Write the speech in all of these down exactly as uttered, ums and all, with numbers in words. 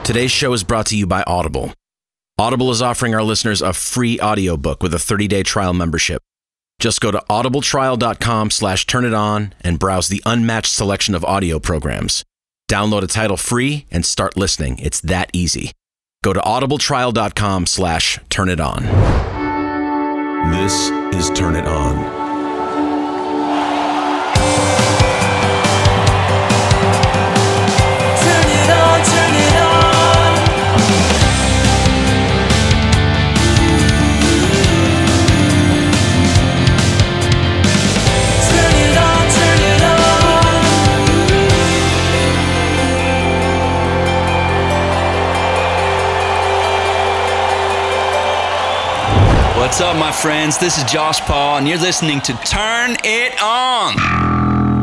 Today's show is brought to you by Audible. Audible is offering our listeners a free audiobook with a thirty-day trial membership. Just go to audibletrial.com slash turn it on and browse the unmatched selection of audio programs. Download a title free and start listening. It's that easy. Go to audibletrial.com slash turn it on. This is Turn It On. What's up, my friends? This is Josh Paul, and you're listening to Turn It On.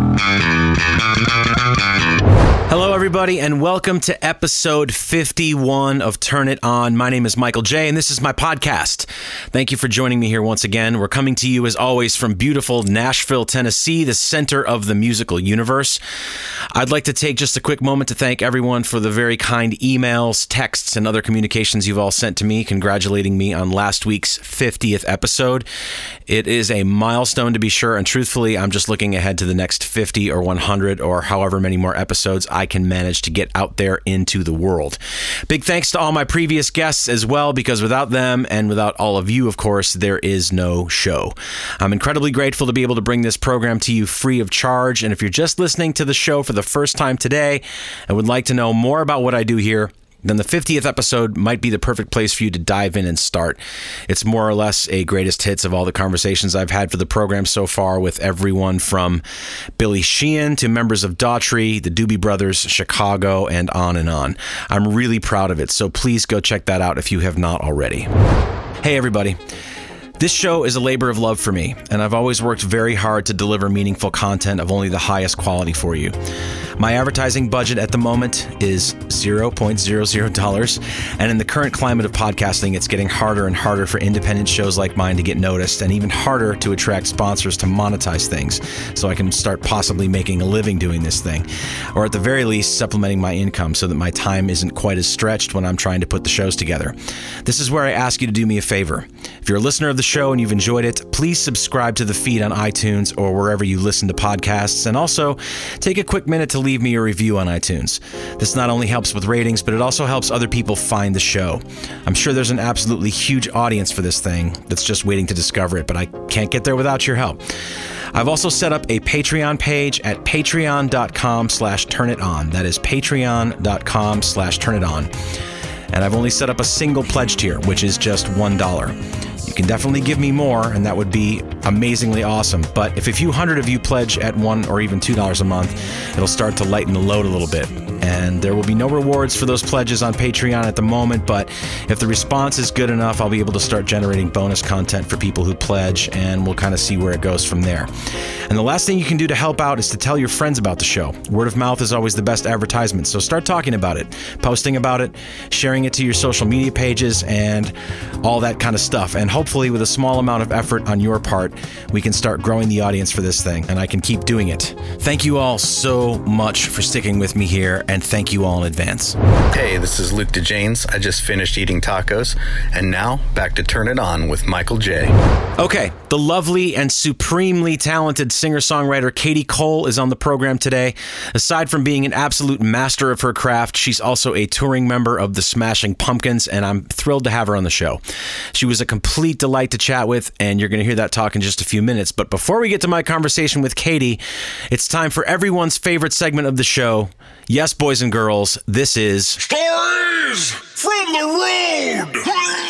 Hello, everybody, and welcome to episode fifty-one of Turn It On. My name is Michael J., and this is my podcast. Thank you for joining me here once again. We're coming to you, as always, from beautiful Nashville, Tennessee, the center of the musical universe. I'd like to take just a quick moment to thank everyone for the very kind emails, texts, and other communications you've all sent to me congratulating me on last week's fiftieth episode. It is a milestone, to be sure, and truthfully, I'm just looking ahead to the next fifty or one hundred or however many more episodes I can manage to get out there into the world. Big thanks to all my previous guests as well, because without them and without all of you, of course, there is no show. I'm incredibly grateful to be able to bring this program to you free of charge, and if you're just listening to the show for the first time today and would like to know more about what I do here, then the fiftieth episode might be the perfect place for you to dive in and start. It's more or less a greatest hits of all the conversations I've had for the program so far with everyone from Billy Sheehan to members of Daughtry, the Doobie Brothers, Chicago, and on and on. I'm really proud of it, so please go check that out if you have not already. Hey, everybody. This show is a labor of love for me, and I've always worked very hard to deliver meaningful content of only the highest quality for you. My advertising budget at the moment is zero point zero zero dollars, and in the current climate of podcasting, it's getting harder and harder for independent shows like mine to get noticed, and even harder to attract sponsors to monetize things, so I can start possibly making a living doing this thing, or at the very least, supplementing my income so that my time isn't quite as stretched when I'm trying to put the shows together. This is where I ask you to do me a favor. If you're a listener of the show and you've enjoyed it, please subscribe to the feed on iTunes or wherever you listen to podcasts, and also take a quick minute to leave me a review on iTunes. This not only helps with ratings, but it also helps other people find the show. I'm sure there's an absolutely huge audience for this thing that's just waiting to discover it, but I can't get there without your help. I've also set up a Patreon page at patreon.com slash turn it on. That is patreon.com slash turn it on. And I've only set up a single pledge tier, which is just one dollar. You can definitely give me more, and that would be amazingly awesome. But if a few hundred of you pledge at one or even two dollars a month, it'll start to lighten the load a little bit. And there will be no rewards for those pledges on Patreon at the moment, but if the response is good enough, I'll be able to start generating bonus content for people who pledge, and we'll kind of see where it goes from there. And the last thing you can do to help out is to tell your friends about the show. Word of mouth is always the best advertisement, so start talking about it, posting about it, sharing it to your social media pages, and all that kind of stuff. And hopefully, with a small amount of effort on your part, we can start growing the audience for this thing, and I can keep doing it. Thank you all so much for sticking with me here, and thank you all in advance. Hey, this is Luke DeJanes. I just finished eating tacos, and now back to Turn It On with Michael J. Okay, the lovely and supremely talented singer-songwriter Katie Cole is on the program today. Aside from being an absolute master of her craft, she's also a touring member of the Smashing Pumpkins, and I'm thrilled to have her on the show. She was a complete delight to chat with, and you're going to hear that talk in just a few minutes. But before we get to my conversation with Katie, it's time for everyone's favorite segment of the show. Yes, boys and girls, this is Stories from the Road.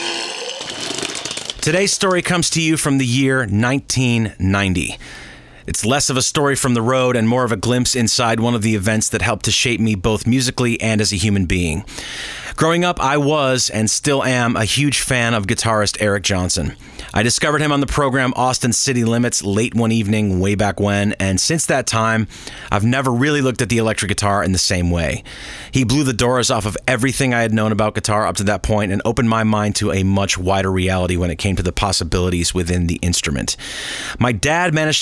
Today's story comes to you from the year nineteen ninety. It's less of a story from the road and more of a glimpse inside one of the events that helped to shape me both musically and as a human being. Growing up, I was, and still am, a huge fan of guitarist Eric Johnson. I discovered him on the program Austin City Limits late one evening way back when, and since that time, I've never really looked at the electric guitar in the same way. He blew the doors off of everything I had known about guitar up to that point and opened my mind to a much wider reality when it came to the possibilities within the instrument. My dad managed to get us both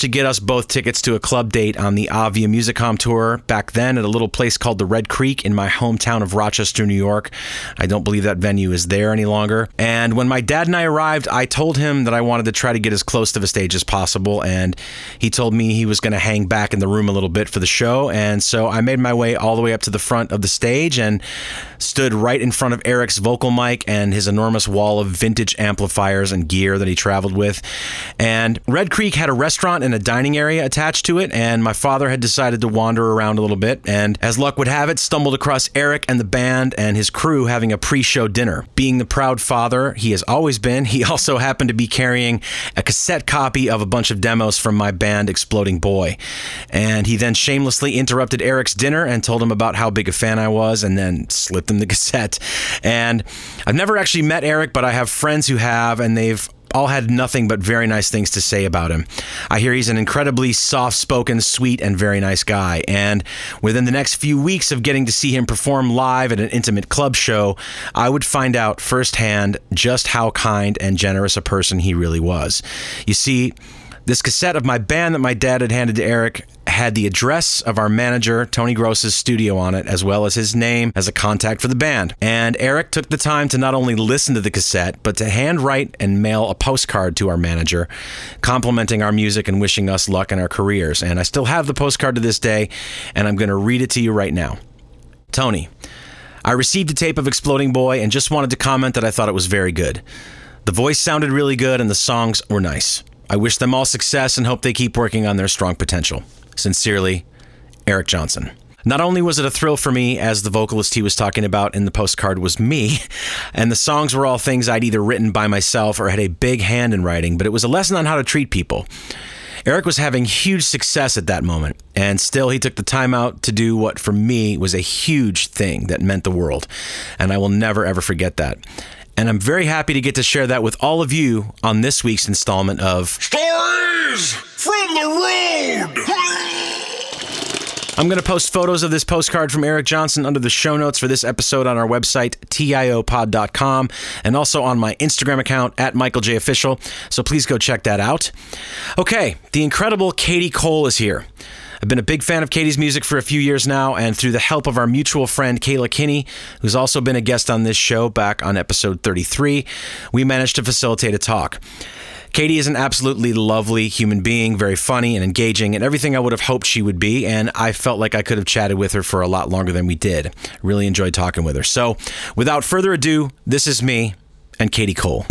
both tickets to a club date on the Avia Musicom tour back then at a little place called the Red Creek in my hometown of Rochester, New York. I don't believe that venue is there any longer. And when my dad and I arrived, I told him that I wanted to try to get as close to the stage as possible, and he told me he was going to hang back in the room a little bit for the show. And so I made my way all the way up to the front of the stage and stood right in front of Eric's vocal mic and his enormous wall of vintage amplifiers and gear that he traveled with. And Red Creek had a restaurant and a dining area attached to it, and my father had decided to wander around a little bit, and as luck would have it, stumbled across Eric and the band and his crew having a pre-show dinner. Being the proud father he has always been, he also happened to be carrying a cassette copy of a bunch of demos from my band Exploding Boy. And he then shamelessly interrupted Eric's dinner and told him about how big a fan I was, and then slipped him the cassette. And I've never actually met Eric, but I have friends who have, and they've all had nothing but very nice things to say about him. I hear he's an incredibly soft-spoken, sweet, and very nice guy. And within the next few weeks of getting to see him perform live at an intimate club show, I would find out firsthand just how kind and generous a person he really was. You see, this cassette of my band that my dad had handed to Eric had the address of our manager, Tony Gross's studio on it, as well as his name as a contact for the band. And Eric took the time to not only listen to the cassette, but to handwrite and mail a postcard to our manager, complimenting our music and wishing us luck in our careers. And I still have the postcard to this day, and I'm going to read it to you right now. Tony, I received a tape of Exploding Boy and just wanted to comment that I thought it was very good. The voice sounded really good and the songs were nice. I wish them all success and hope they keep working on their strong potential. Sincerely, Eric Johnson. Not only was it a thrill for me, as the vocalist he was talking about in the postcard was me, and the songs were all things I'd either written by myself or had a big hand in writing, but it was a lesson on how to treat people. Eric was having huge success at that moment, and still he took the time out to do what for me was a huge thing that meant the world, and I will never ever forget that. And I'm very happy to get to share that with all of you on this week's installment of Stories from the Road. I'm going to post photos of this postcard from Eric Johnson under the show notes for this episode on our website, T I O pod dot com, and also on my Instagram account, at Michael J Official, so please go check that out. Okay, the incredible Katie Cole is here. I've been a big fan of Katie's music for a few years now, and through the help of our mutual friend Kayla Kinney, who's also been a guest on this show back on episode thirty-three, we managed to facilitate a talk. Katie is an absolutely lovely human being, very funny and engaging, and everything I would have hoped she would be, and I felt like I could have chatted with her for a lot longer than we did. Really enjoyed talking with her. So, without further ado, this is me and Katie Cole.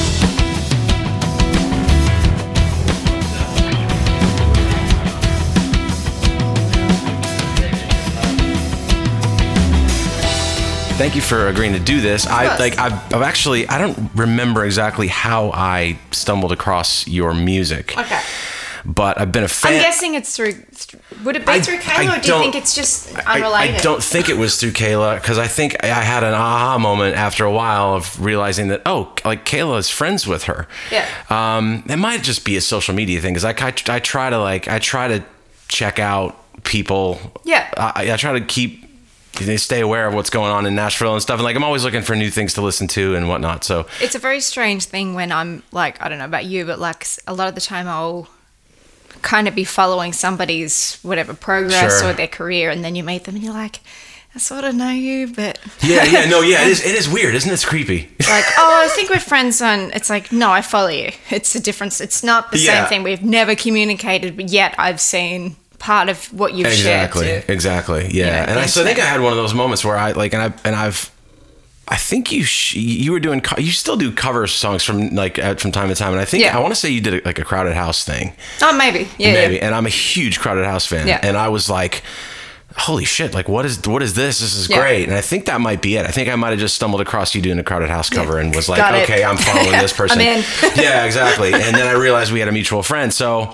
Thank you for agreeing to do this. I like. I've, I've actually. I don't remember exactly how I stumbled across your music. Okay. But I've been a fan. I'm guessing it's through. Would it be I, through Kayla, I or do you think it's just unrelated? I, I don't think it was through Kayla, because I think I had an aha moment after a while of realizing that, oh, like Kayla is friends with her. Yeah. Um, it might just be a social media thing, because I, I, I try to like I try to check out people. Yeah. I, I try to keep. They stay aware of what's going on in Nashville and stuff. And like, I'm always looking for new things to listen to and whatnot. So it's a very strange thing when I'm like, I don't know about you, but like a lot of the time I'll kind of be following somebody's whatever progress Sure. or their career, and then you meet them and you're like, I sort of know you, but yeah, yeah, no, yeah, it is, it is weird, isn't it? It's creepy. like, oh, I think we're friends on. It's like, no, I follow you. It's a difference. It's not the Yeah. same thing. We've never communicated, but yet I've seen part of what you've Exactly, shared too. exactly, yeah. You know, and I, so I think I thanks, had one of those moments where I like, and I and I've, I think you sh- you were doing, co- you still do cover songs from like at, from time to time, and I think Yeah. I want to say you did like a Crowded House thing, Oh, maybe, yeah, maybe. yeah. And I'm a huge Crowded House fan, Yeah. and I was like, holy shit, like what is what is this? This is Yeah. great. And I think that might be it. I think I might have just stumbled across you doing a Crowded House cover and was like, Got it. okay, I'm following this person. I'm in. Yeah, exactly. And then I realized we had a mutual friend. So,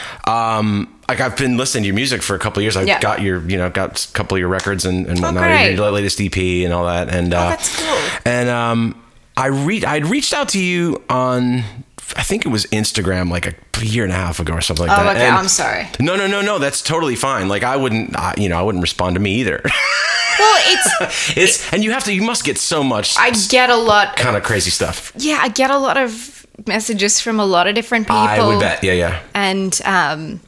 um, like I've been listening to your music for a couple of years. I've Yeah. got your, you know, got a couple of your records and, and whatnot, great. your latest E P and all that. And, uh, that's cool. And, um, I re- I'd reached out to you on, I think it was Instagram, like a year and a half ago or something like Oh, that. okay, And- I'm sorry. No, no, no, no. That's totally fine. Like I wouldn't, I, you know, I wouldn't respond to me either. Well, it's It's and you have to. You must get so much. I get a lot. Kind of crazy stuff. Yeah, I get a lot of messages from a lot of different people. I would bet. Yeah, yeah. And um,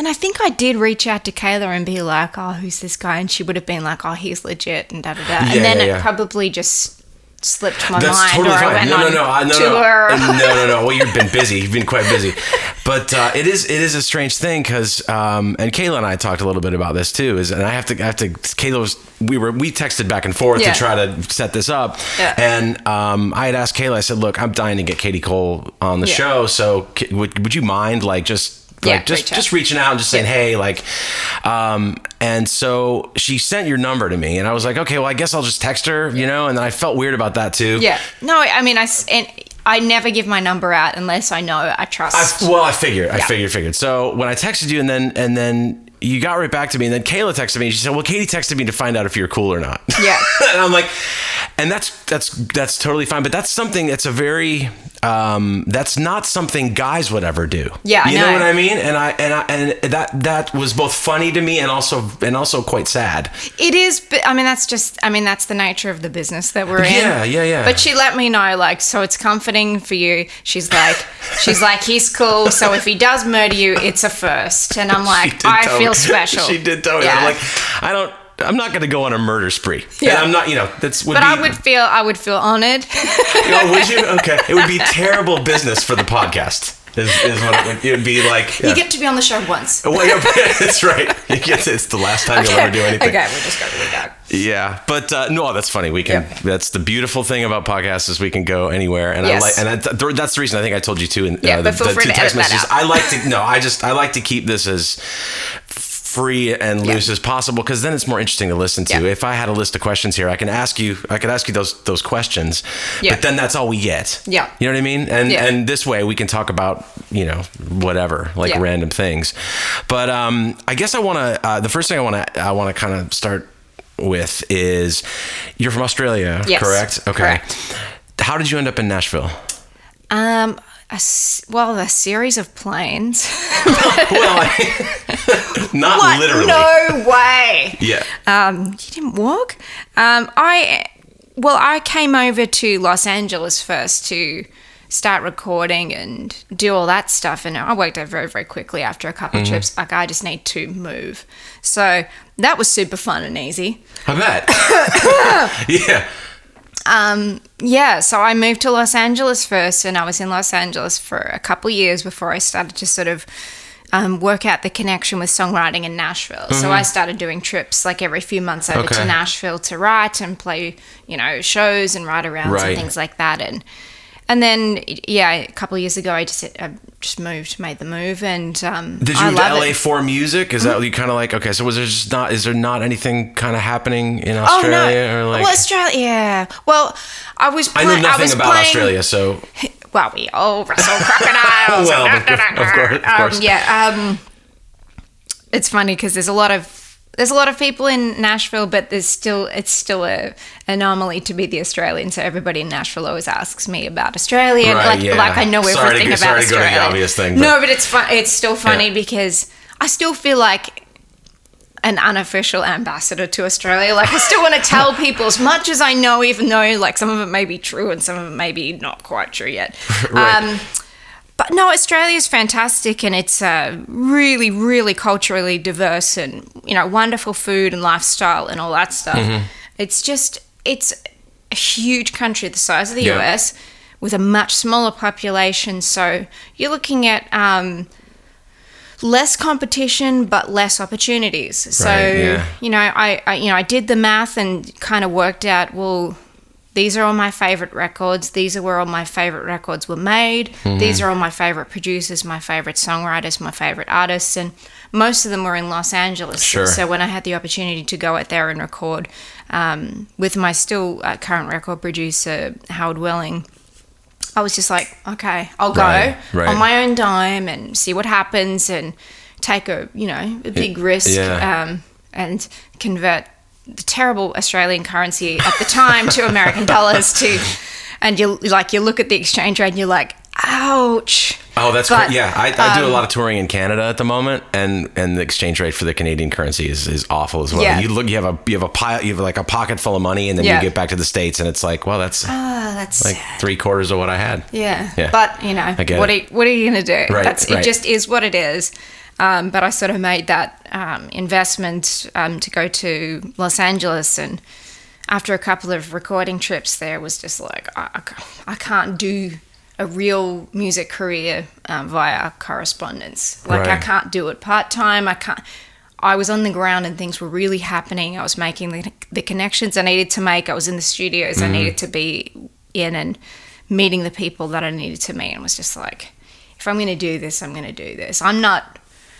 And I think I did reach out to Kayla and be like, oh, who's this guy? And she would have been like, oh, he's legit and da da da. Yeah, and then yeah, it yeah. probably just slipped my That's mind, totally or fine. I went no, no, on no, I- no, tour. no, no, no, no. Well, you've been busy. You've been quite busy, but uh, it is it is a strange thing because um, and Kayla and I talked a little bit about this too. Is and I have to I have to Kayla was we were we texted back and forth Yeah. to try to set this up, Yeah. and um, I had asked Kayla. I said, look, I'm dying to get Katie Cole on the Yeah. show, so c- would would you mind like just. Like Yeah, just reach out. just reaching out and just saying, Yeah. hey, like, um, and so she sent your number to me, and I was like, okay, well, I guess I'll just text her, you know, and then I felt weird about that too. Yeah. No, I mean, I, s- and I never give my number out unless I know I trust. I, well, I figured, I Yeah. figured, figured. So when I texted you, and then and then you got right back to me, and then Kayla texted me, and she said, "Well, Katie texted me to find out if you're cool or not." Yeah. And I'm like, and that's that's that's totally fine, but that's something that's a very um, that's not something guys would ever do. Yeah, I you know. know. what I mean? And I and I and that that was both funny to me and also and also quite sad. It is, but I mean, that's just, I mean, that's the nature of the business that we're in. Yeah, yeah, yeah. But she let me know, like, so it's comforting for you. She's like, she's like, he's cool. So if he does murder you, it's a first. And I'm She like, did I tell feel me. special. She did tell me. Yeah. I'm like, I don't. I'm not going to go on a murder spree. Yeah. And I'm not. You know, that's would But be. I would feel, I would feel honored. Oh, would you? Okay. It would be terrible business for the podcast. Is, is what it would, it would be like. You yeah. get to be on the show once. Well, yeah, that's right. You get to, it's the last time you'll ever do anything. Okay, we'll just go really dark. Yeah, but uh, no, that's funny. We can. Yep. That's the beautiful thing about podcasts is we can go anywhere, and Yes. I like, and I, th- that's the reason I think I told you too. In Yeah, uh, but the, feel the free two to text edit that messages. out. I like to no, I just I like to keep this as free and loose Yeah. as possible because then it's more interesting to listen to. Yeah. If I had a list of questions here, I can ask you. I could ask you those those questions, Yeah. but then that's all we get. Yeah. you know what I mean. And Yeah. and this way we can talk about you know whatever like Yeah. random things. But um, I guess I want to. Uh, the first thing I want to I want to kind of start with is you're from Australia, Yes, correct? Okay. correct. How did you end up in Nashville? Um, a s well, a series of planes. Well, I, not What? literally. No way. Yeah. Um, you didn't walk? Um, I, well, I came over to Los Angeles first to start recording and do all that stuff. And I worked out very, very quickly after a couple of trips. Like, I just need to move. So that was super fun and easy. I bet. Yeah. Um, yeah, so I moved to Los Angeles first, and I was in Los Angeles for a couple of years before I started to sort of um, work out the connection with songwriting in Nashville. So I started doing trips like every few months over Okay. to Nashville to write and play, you know, shows and write arounds Right. and things like that. And and then yeah, a couple of years ago, I just I just moved, made the move, and um, Did you I move to love L A it. for music? Is that you kind of like okay? So was there just not? Is there not anything kind of happening in Oh Australia no! or like? well, Australia. Yeah. Well, I was. I Play- know nothing was about playing, Australia, so Well, we all wrestle crocodiles. Well, of course- of course- of course. Um, yeah. Um, it's funny because there's a lot of there's a lot of people in Nashville, but there's still it's still a anomaly to be the Australian. So everybody in Nashville always asks me about Australia, and Right, like yeah. like I know Sorry to everything go- about sorry to go to the Australia. obvious thing, no, but- but it's fun. It's still funny Yeah. because I still feel like an unofficial ambassador to Australia. Like I still want to tell people as much as I know, even though like some of it may be true and some of it may be not quite true yet. Right. Um, but no, Australia is fantastic, and it's uh, really, really culturally diverse, and you know, wonderful food and lifestyle and all that stuff. Mm-hmm. It's just it's a huge country the size of the Yeah. U S with a much smaller population. So you're looking at um, less competition but less opportunities. So Right, yeah. you know, I, I you know I did the math and kind of worked out, well, these are all my favorite records. These are where all my favorite records were made. Mm-hmm. These are all my favorite producers, my favorite songwriters, my favorite artists, and most of them were in Los Angeles. Sure. So when I had the opportunity to go out there and record um, with my still uh, current record producer Howard Welling, I was just like, okay, I'll go Right, right. on my own dime and see what happens and take a, you know, a big risk yeah. um, and convert the terrible Australian currency at the time to American dollars to, and you like you look at the exchange rate and you're like, ouch. Oh, that's But, great. Yeah, I, I do a um, lot of touring in Canada at the moment, and, and the exchange rate for the Canadian currency is, is awful as well. Yeah. You look, you have a you have a pile, you have like a pocket full of money, and then Yeah. you get back to the States, and it's like, well, that's Oh, that's like sad. three quarters of what I had. Yeah. Yeah. But, you know, I get what it. are, what are you going to do? Right, That's, right. It just is what it is. Um, but I sort of made that um, investment um, to go to Los Angeles, and after a couple of recording trips there, was just like, I, I can't do a real music career um, via correspondence. Like, Right. I can't do it part-time. I can't. I was on the ground and things were really happening. I was making the, the connections I needed to make. I was in the studios I needed to be in and meeting the people that I needed to meet, and was just like, if I'm going to do this, I'm going to do this. I'm not,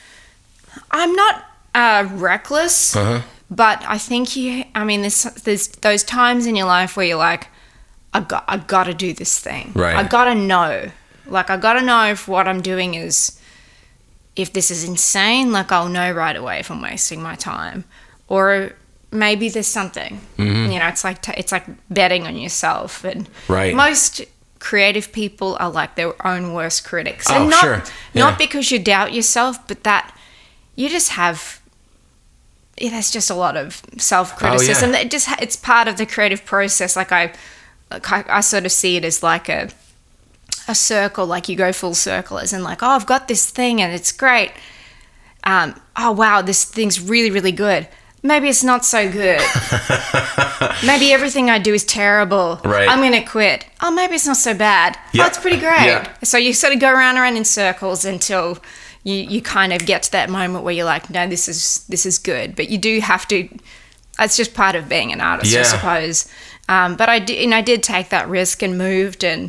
I'm not uh, reckless, Uh-huh. but I think you, I mean, there's, there's those times in your life where you're like, I got, I got to do this thing. Right. I got to know. Like, I got to know if what I'm doing is, if this is insane, like, I'll know right away if I'm wasting my time, or maybe there's something. Mm-hmm. You know, it's like t- it's like betting on yourself. And Right. most creative people are like their own worst critics, Oh, and not sure. Yeah. not because you doubt yourself, but that you just have. Yeah, there's just a lot of self criticism. Oh, yeah. It just ha- it's part of the creative process. Like I, like I, I sort of see it as like a. a circle, like you go full circle, as in like, oh, I've got this thing and it's great. Um, oh, wow, this thing's really, really good. Maybe it's not so good. Maybe everything I do is terrible. Right. I'm going to quit. Oh, maybe it's not so bad. Yeah. Oh, it's pretty great. Yeah. So you sort of go around and around in circles until you, you kind of get to that moment where you're like, no, this is this is good. But you do have to, it's just part of being an artist, Yeah. I suppose. Um, but I did, and I did take that risk and moved, and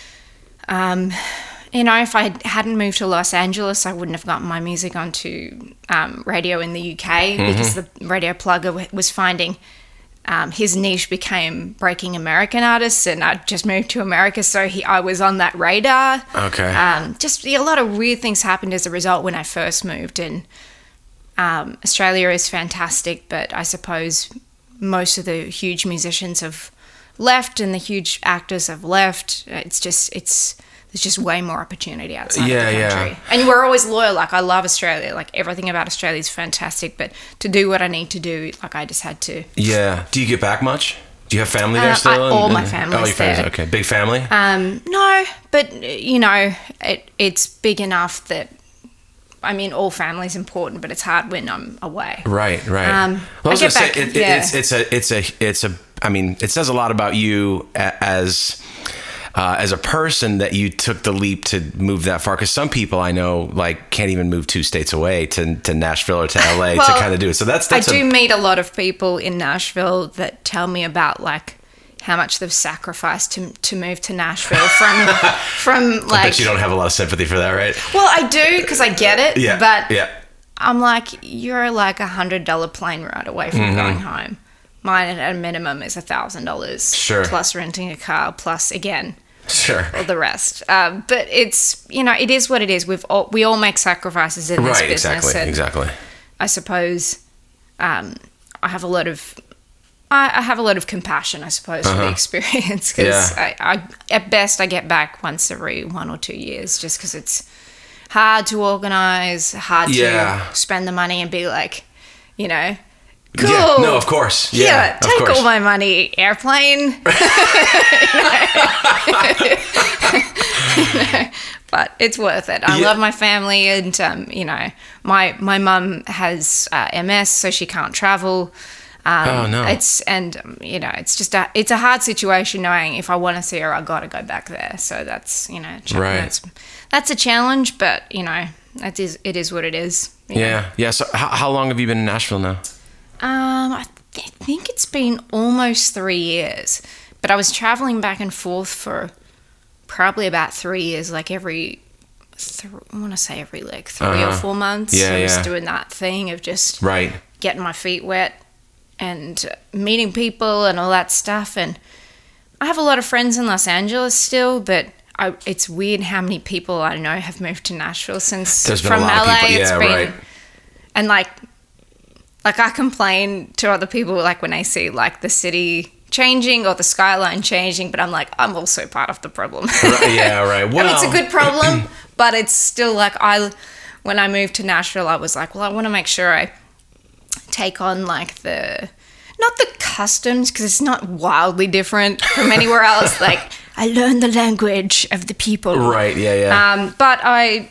Um, you know, if I hadn't moved to Los Angeles, I wouldn't have gotten my music onto um, radio in the U K, because the radio plugger w- was finding um, his niche became breaking American artists, and I just moved to America, so he, I was on that radar. Okay. Um, just yeah, a lot of weird things happened as a result when I first moved, and um, Australia is fantastic, but I suppose most of the huge musicians have left and the huge actors have left. It's just it's there's just way more opportunity outside Yeah, of the yeah. country. And we're always loyal. Like, I love Australia. Like, everything about Australia is fantastic. But to do what I need to do, like, I just had to. Yeah. Do you get back much? Do you have family there Uh, still? I- all my family's Oh, your family's there. okay. Big family. Um, no, but you know, it it's big enough that. I mean, all family's important, but it's hard when I'm away. Right, right. Um, well, I was I gonna get say back- it, it, yeah. it's it's a it's a it's a. I mean, it says a lot about you a- as uh, as a person that you took the leap to move that far. Because some people I know like can't even move two states away to to Nashville or to L A to Well, kind of do it. So that's that's I a, do meet a lot of people in Nashville that tell me about like how much they've sacrificed to to move to Nashville from from I like. bet you don't have a lot of sympathy for that, right? Well, I do, because I get it. Yeah, But yeah. I'm like, you're like a hundred dollar plane ride away from Mm-hmm. going home. Mine at a minimum is a thousand dollars. Sure. Plus renting a car, plus again Sure. all the rest. Um, but it's, you know, it is what it is. We've all, we all make sacrifices in this Right. business. Exactly. and Exactly. I suppose um, I have a lot of I, I have a lot of compassion, I suppose, for the experience, because Uh-huh. Yeah. I, I at best I get back once every one or two years, just because it's hard to organize, hard Yeah. to spend the money and be like, you know, cool. Yeah. No, of course. Yeah. Yeah, of take course. all my money, airplane. But it's worth it. I Yeah. love my family, and um, you know, my my mum has uh, M S, so she can't travel. Um, Oh, no. It's and um, you know, it's just a it's a hard situation knowing if I want to see her, I got to go back there. So that's you know, ch- Right. That's, that's a challenge, but you know, it is it is what it is. you know. Yeah. Yeah. So how, how long have you been in Nashville now? Um, I th- think it's been almost three years, but I was traveling back and forth for probably about three years, like every, th- I want to say every like three or Uh-huh. four months. Yeah, I was yeah. doing that thing of just Right. getting my feet wet and uh, meeting people and all that stuff. And I have a lot of friends in Los Angeles still, but I, it's weird how many people I know have moved to Nashville since There's been from a lot L A. of people. It's Yeah. been, Right. and like, like I complain to other people like when they see like the city changing or the skyline changing, but I'm like, I'm also part of the problem. Right, yeah. Right. Well, I mean, it's a good problem, but it's still like I, when I moved to Nashville, I was like, well, I want to make sure I take on like the, not the customs, because it's not wildly different from anywhere else. Like I learned the language of the people. Right. Yeah. Yeah. Um, but I,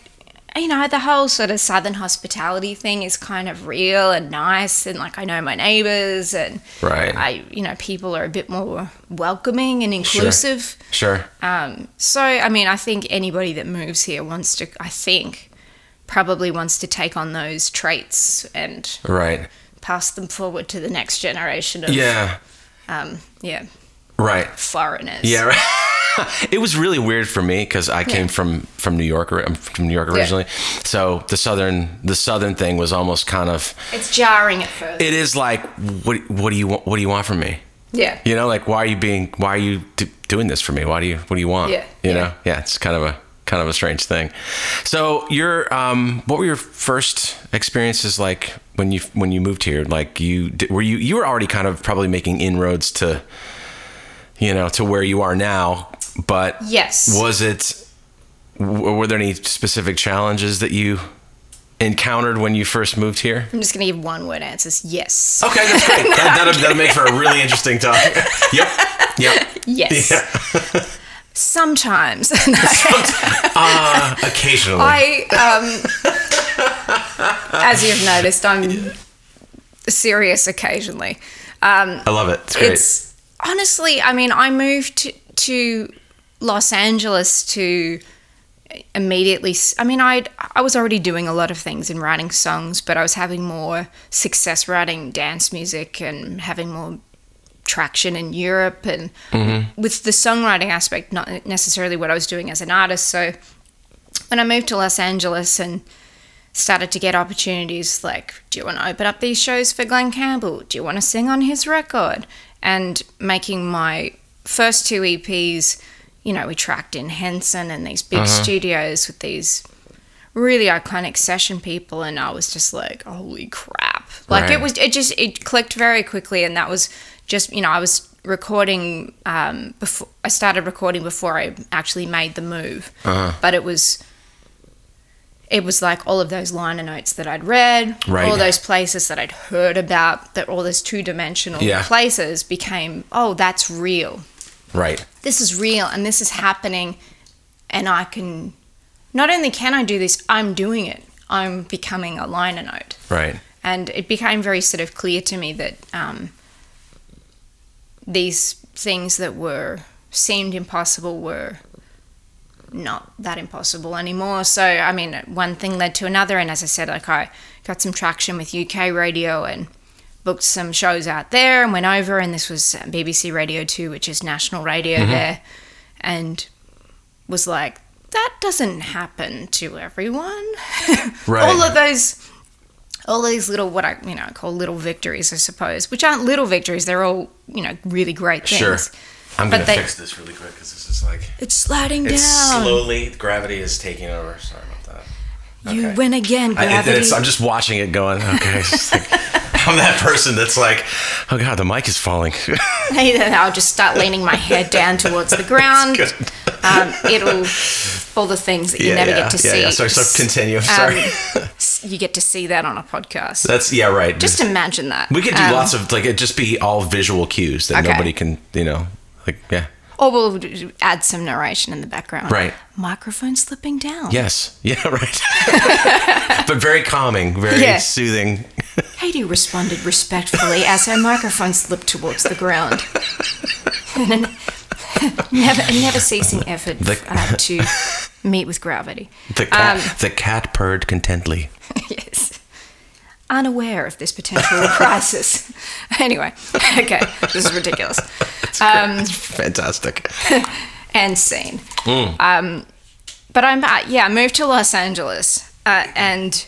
you know, the whole sort of Southern hospitality thing is kind of real and nice, and like I know my neighbors, and Right. I, you know, people are a bit more welcoming and inclusive. Sure. Um, so, I mean, I think anybody that moves here wants to, I think, probably wants to take on those traits and Right. pass them forward to the next generation of, Yeah. um, yeah, Right. foreigners. Yeah, right. It was really weird for me because I came Yeah. from from New York. I'm from New York originally, so the southern the southern thing was almost kind of. It's jarring at first. It is like, what what do you want? What do you want from me? Yeah. You know, like why are you being? Why are you d- doing this for me? Why do you? What do you want? Yeah, You yeah. know, yeah. It's kind of a kind of a strange thing. So, your um, what were your first experiences like when you when you moved here? Like, you did, were you you were already kind of probably making inroads to, you know, to where you are now. But Yes. was it, w- were there any specific challenges that you encountered when you first moved here? I'm just going to give one word answers. Yes. Okay, that's great. That, that'll, that'll make for a really interesting talk. Yep, yep. Yes. Yeah. Sometimes. Uh, occasionally. I, um, as you've noticed, I'm serious occasionally. Um, I love it. It's great. It's honestly, I mean, I moved to, to Los Angeles to immediately. I mean, I I was already doing a lot of things and writing songs, but I was having more success writing dance music and having more traction in Europe, and Mm-hmm. with the songwriting aspect, not necessarily what I was doing as an artist. So when I moved to Los Angeles and started to get opportunities like, do you want to open up these shows for Glenn Campbell? Do you want to sing on his record? And making my first two E Ps, you know, we tracked in Henson and these big Uh-huh. studios with these really iconic session people, and I was just like, holy crap. Like Right. it was, it just, it clicked very quickly, and that was just, you know, I was recording, um, before, I started recording before I actually made the move, Uh-huh. but it was, it was like all of those liner notes that I'd read, Right. all those places that I'd heard about, that all those two-dimensional Yeah. places became, oh, that's real. Right. This is real, and this is happening, and I can, not only can I do this, I'm doing it. I'm becoming a liner note. Right. And it became very sort of clear to me that um, these things that were seemed impossible were not that impossible anymore. So, I mean, one thing led to another, and as I said, like I got some traction with U K radio and booked some shows out there and went over, and this was B B C Radio two, which is national radio there, and was like, that doesn't happen to everyone. Right. All of those, all these little, what I, you know, call little victories, I suppose, which aren't little victories, they're all, you know, really great things. Sure. I'm But going to they- fix this really quick because this is like, It's sliding it's down. slowly, gravity is taking over. Sorry about that. You Okay. win again, I, gravity. it's, I'm just watching it going, okay. It's just like, I'm that person that's like, oh God, the mic is falling. I'll just start leaning my head down towards the ground. Good. Um, it'll, all the things that you Yeah, never yeah, get to yeah, see. yeah. Sorry, so continue. Sorry. Um, s- you get to see that on a podcast. That's, yeah, right. Just imagine that. we could do Um, lots of, like, it just be all visual cues that Okay. nobody can, you know, like, yeah. Or we'll d- add some narration in the background. Right. Microphone slipping down. Yes. Yeah, right. But very calming, very Yeah. soothing. Katie responded respectfully as her microphone slipped towards the ground. And a never, a never ceasing effort The- uh, to meet with gravity. The cat, Um, the cat purred contently. Yes. Unaware of this potential crisis. Anyway, okay, this is ridiculous. Um, Fantastic. and scene. Mm. Um, but I'm, uh, yeah, I moved to Los Angeles uh, and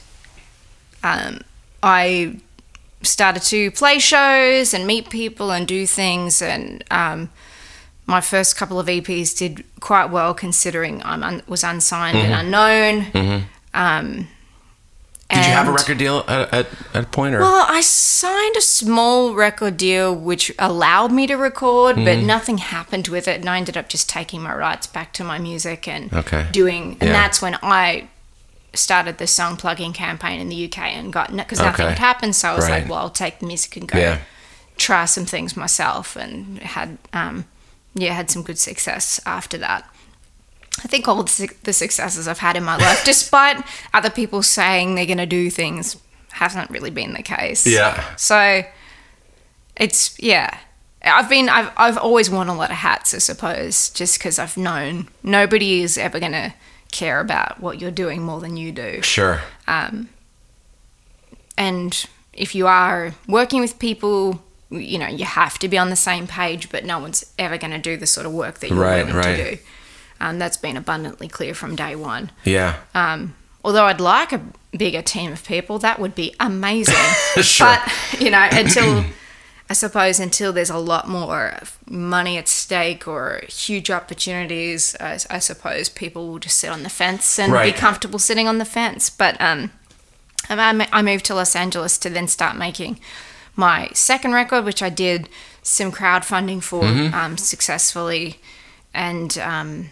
um, I started to play shows and meet people and do things, and um, my first couple of E Ps did quite well considering I un- was unsigned Mm-hmm. and unknown. Um, Did you have a and- record deal at, at, at a point? Or? Well, I signed a small record deal which allowed me to record, but Mm-hmm. nothing happened with it, and I ended up just taking my rights back to my music and Okay. doing. And Yeah. that's when I started the song plugging campaign in the U K and got because nothing Okay. had happened. So I was Right. like, well, I'll take the music and go Yeah. try some things myself, and had um, yeah had some good success after that. I think all the, su- the successes I've had in my life, despite other people saying they're going to do things, hasn't really been the case. Yeah. So it's, yeah. I've been, I've, I've always worn a lot of hats, I suppose, just because I've known nobody is ever going to care about what you're doing more than you do. Sure. Um, and if you are working with people, you know, you have to be on the same page, but no one's ever going to do the sort of work that you're Right, willing right. to do. Um, that's been abundantly clear from day one. Yeah. Um, although I'd like a bigger team of people, that would be amazing. Sure. But, you know, until, I suppose, until there's a lot more money at stake or huge opportunities, I, I suppose people will just sit on the fence and Right. be comfortable sitting on the fence. But um, I, I moved to Los Angeles to then start making my second record, which I did some crowdfunding for Mm-hmm. um, successfully. And um,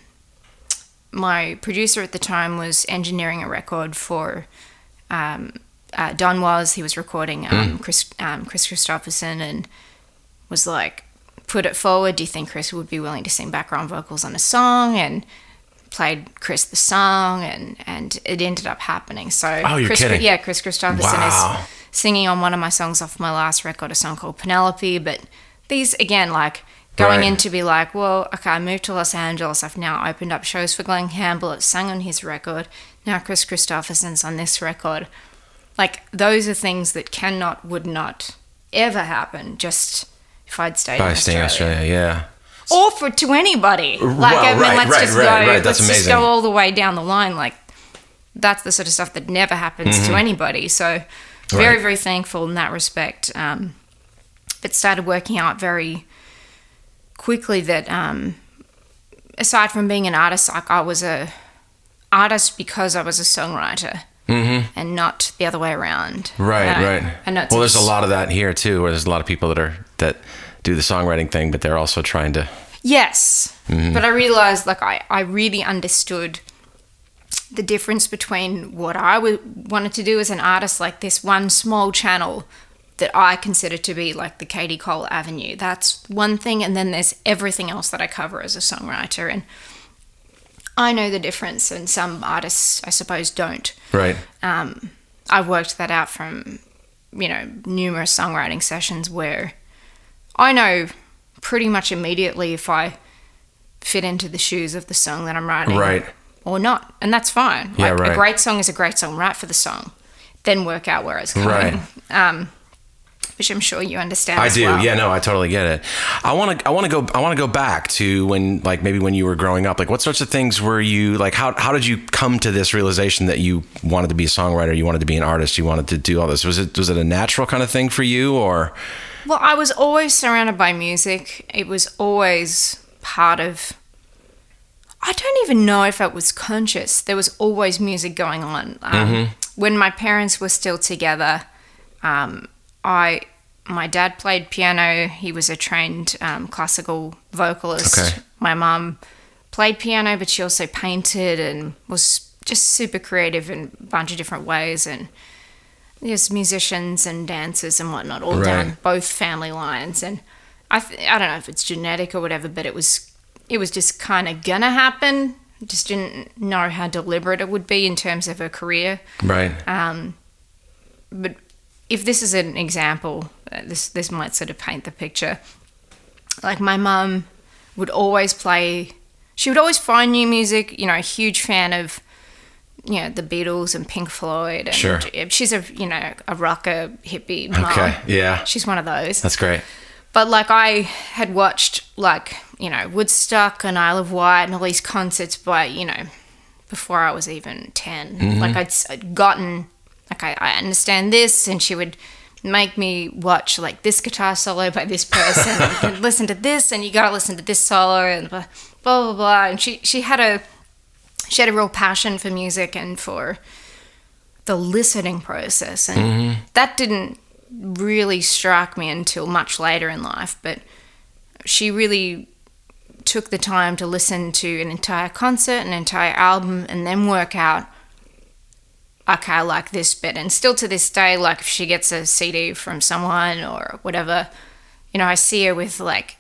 my producer at the time was engineering a record for um, uh, Don Was. He was recording um, Mm. Chris, um, Chris Christopherson, and was like, put it forward. Do you think Chris would be willing to sing background vocals on a song? And played Chris the song, and, and it ended up happening. So Oh, you're Chris, kidding. Yeah, Chris Christopherson Wow. is singing on one of my songs off my last record, a song called Penelope. But these, again, like, going Right. in to be like, well, okay, I moved to Los Angeles. I've now opened up shows for Glenn Campbell. It's sung on his record. Now Chris Christopherson's on this record. Like, those are things that cannot, would not ever happen just if I'd stayed By in staying in Australia. Australia, yeah. Or for to anybody. Like, Well, I mean, right, let's right, just right, go, right. That's let's just amazing. go all the way down the line. Like, that's the sort of stuff that never happens Mm-hmm. to anybody. So, very, very thankful in that respect. Um, it started working out very quickly that um, aside from being an artist, like, I was a artist because I was a songwriter, mm-hmm. and not the other way around. Right, Uh, right. I know it's Well, there's a s- lot of that here too, where there's a lot of people that are that do the songwriting thing, but they're also trying to. Yes, Mm-hmm. but I realized, like, I, I really understood the difference between what I w- wanted to do as an artist, like this one small channel that I consider to be like the Katie Cole Avenue. That's one thing, and then there's everything else that I cover as a songwriter, and I know the difference, and some artists, I suppose, don't. Right. Um, I worked that out from, you know, numerous songwriting sessions where I know pretty much immediately if I fit into the shoes of the song that I'm writing, Right. or not, and that's fine. Yeah, like, right. a great song is a great song. Write for the song, then work out where it's going. Right. Um, which I'm sure you understand. I as do. well. Yeah, no, I totally get it. I want to I want to go I want to go back to when, like, maybe when you were growing up. Like, what sorts of things were you like how how did you come to this realization that you wanted to be a songwriter, you wanted to be an artist, you wanted to do all this? Was it was it a natural kind of thing for you, or Well, I was always surrounded by music. It was always part of. I don't even know if it was conscious. There was always music going on. Um, Mm-hmm. When my parents were still together, um, I my dad played piano. He was a trained um, classical vocalist. Okay. My mum played piano, but she also painted and was just super creative in a bunch of different ways. And there's musicians and dancers and whatnot all Right. down both family lines. And I th- I don't know if it's genetic or whatever, but it was it was just kind of gonna happen. Just didn't know how deliberate it would be in terms of a career. right? Um, but if this is an example, uh, this this might sort of paint the picture. Like, my mum would always play. She would always find new music. You know, a huge fan of, you know, the Beatles and Pink Floyd. And Sure. She's a you know a rocker hippie mum. Okay, yeah. She's one of those. That's great. But, like, I had watched, like, you know, Woodstock and Isle of Wight and all these concerts by, you know, before I was even ten. Mm-hmm. Like, I'd, s- I'd gotten, like, I, I understand this, and she would make me watch, like, this guitar solo by this person, and listen to this, and you gotta listen to this solo, and blah, blah, blah, blah. And she, she had a, she had a real passion for music and for the listening process. And Mm-hmm. that didn't really struck me until much later in life, but she really took the time to listen to an entire concert, an entire album, and then work out, okay, I like this bit. And still to this day, like, if she gets a C D from someone or whatever, you know, I see her with, like,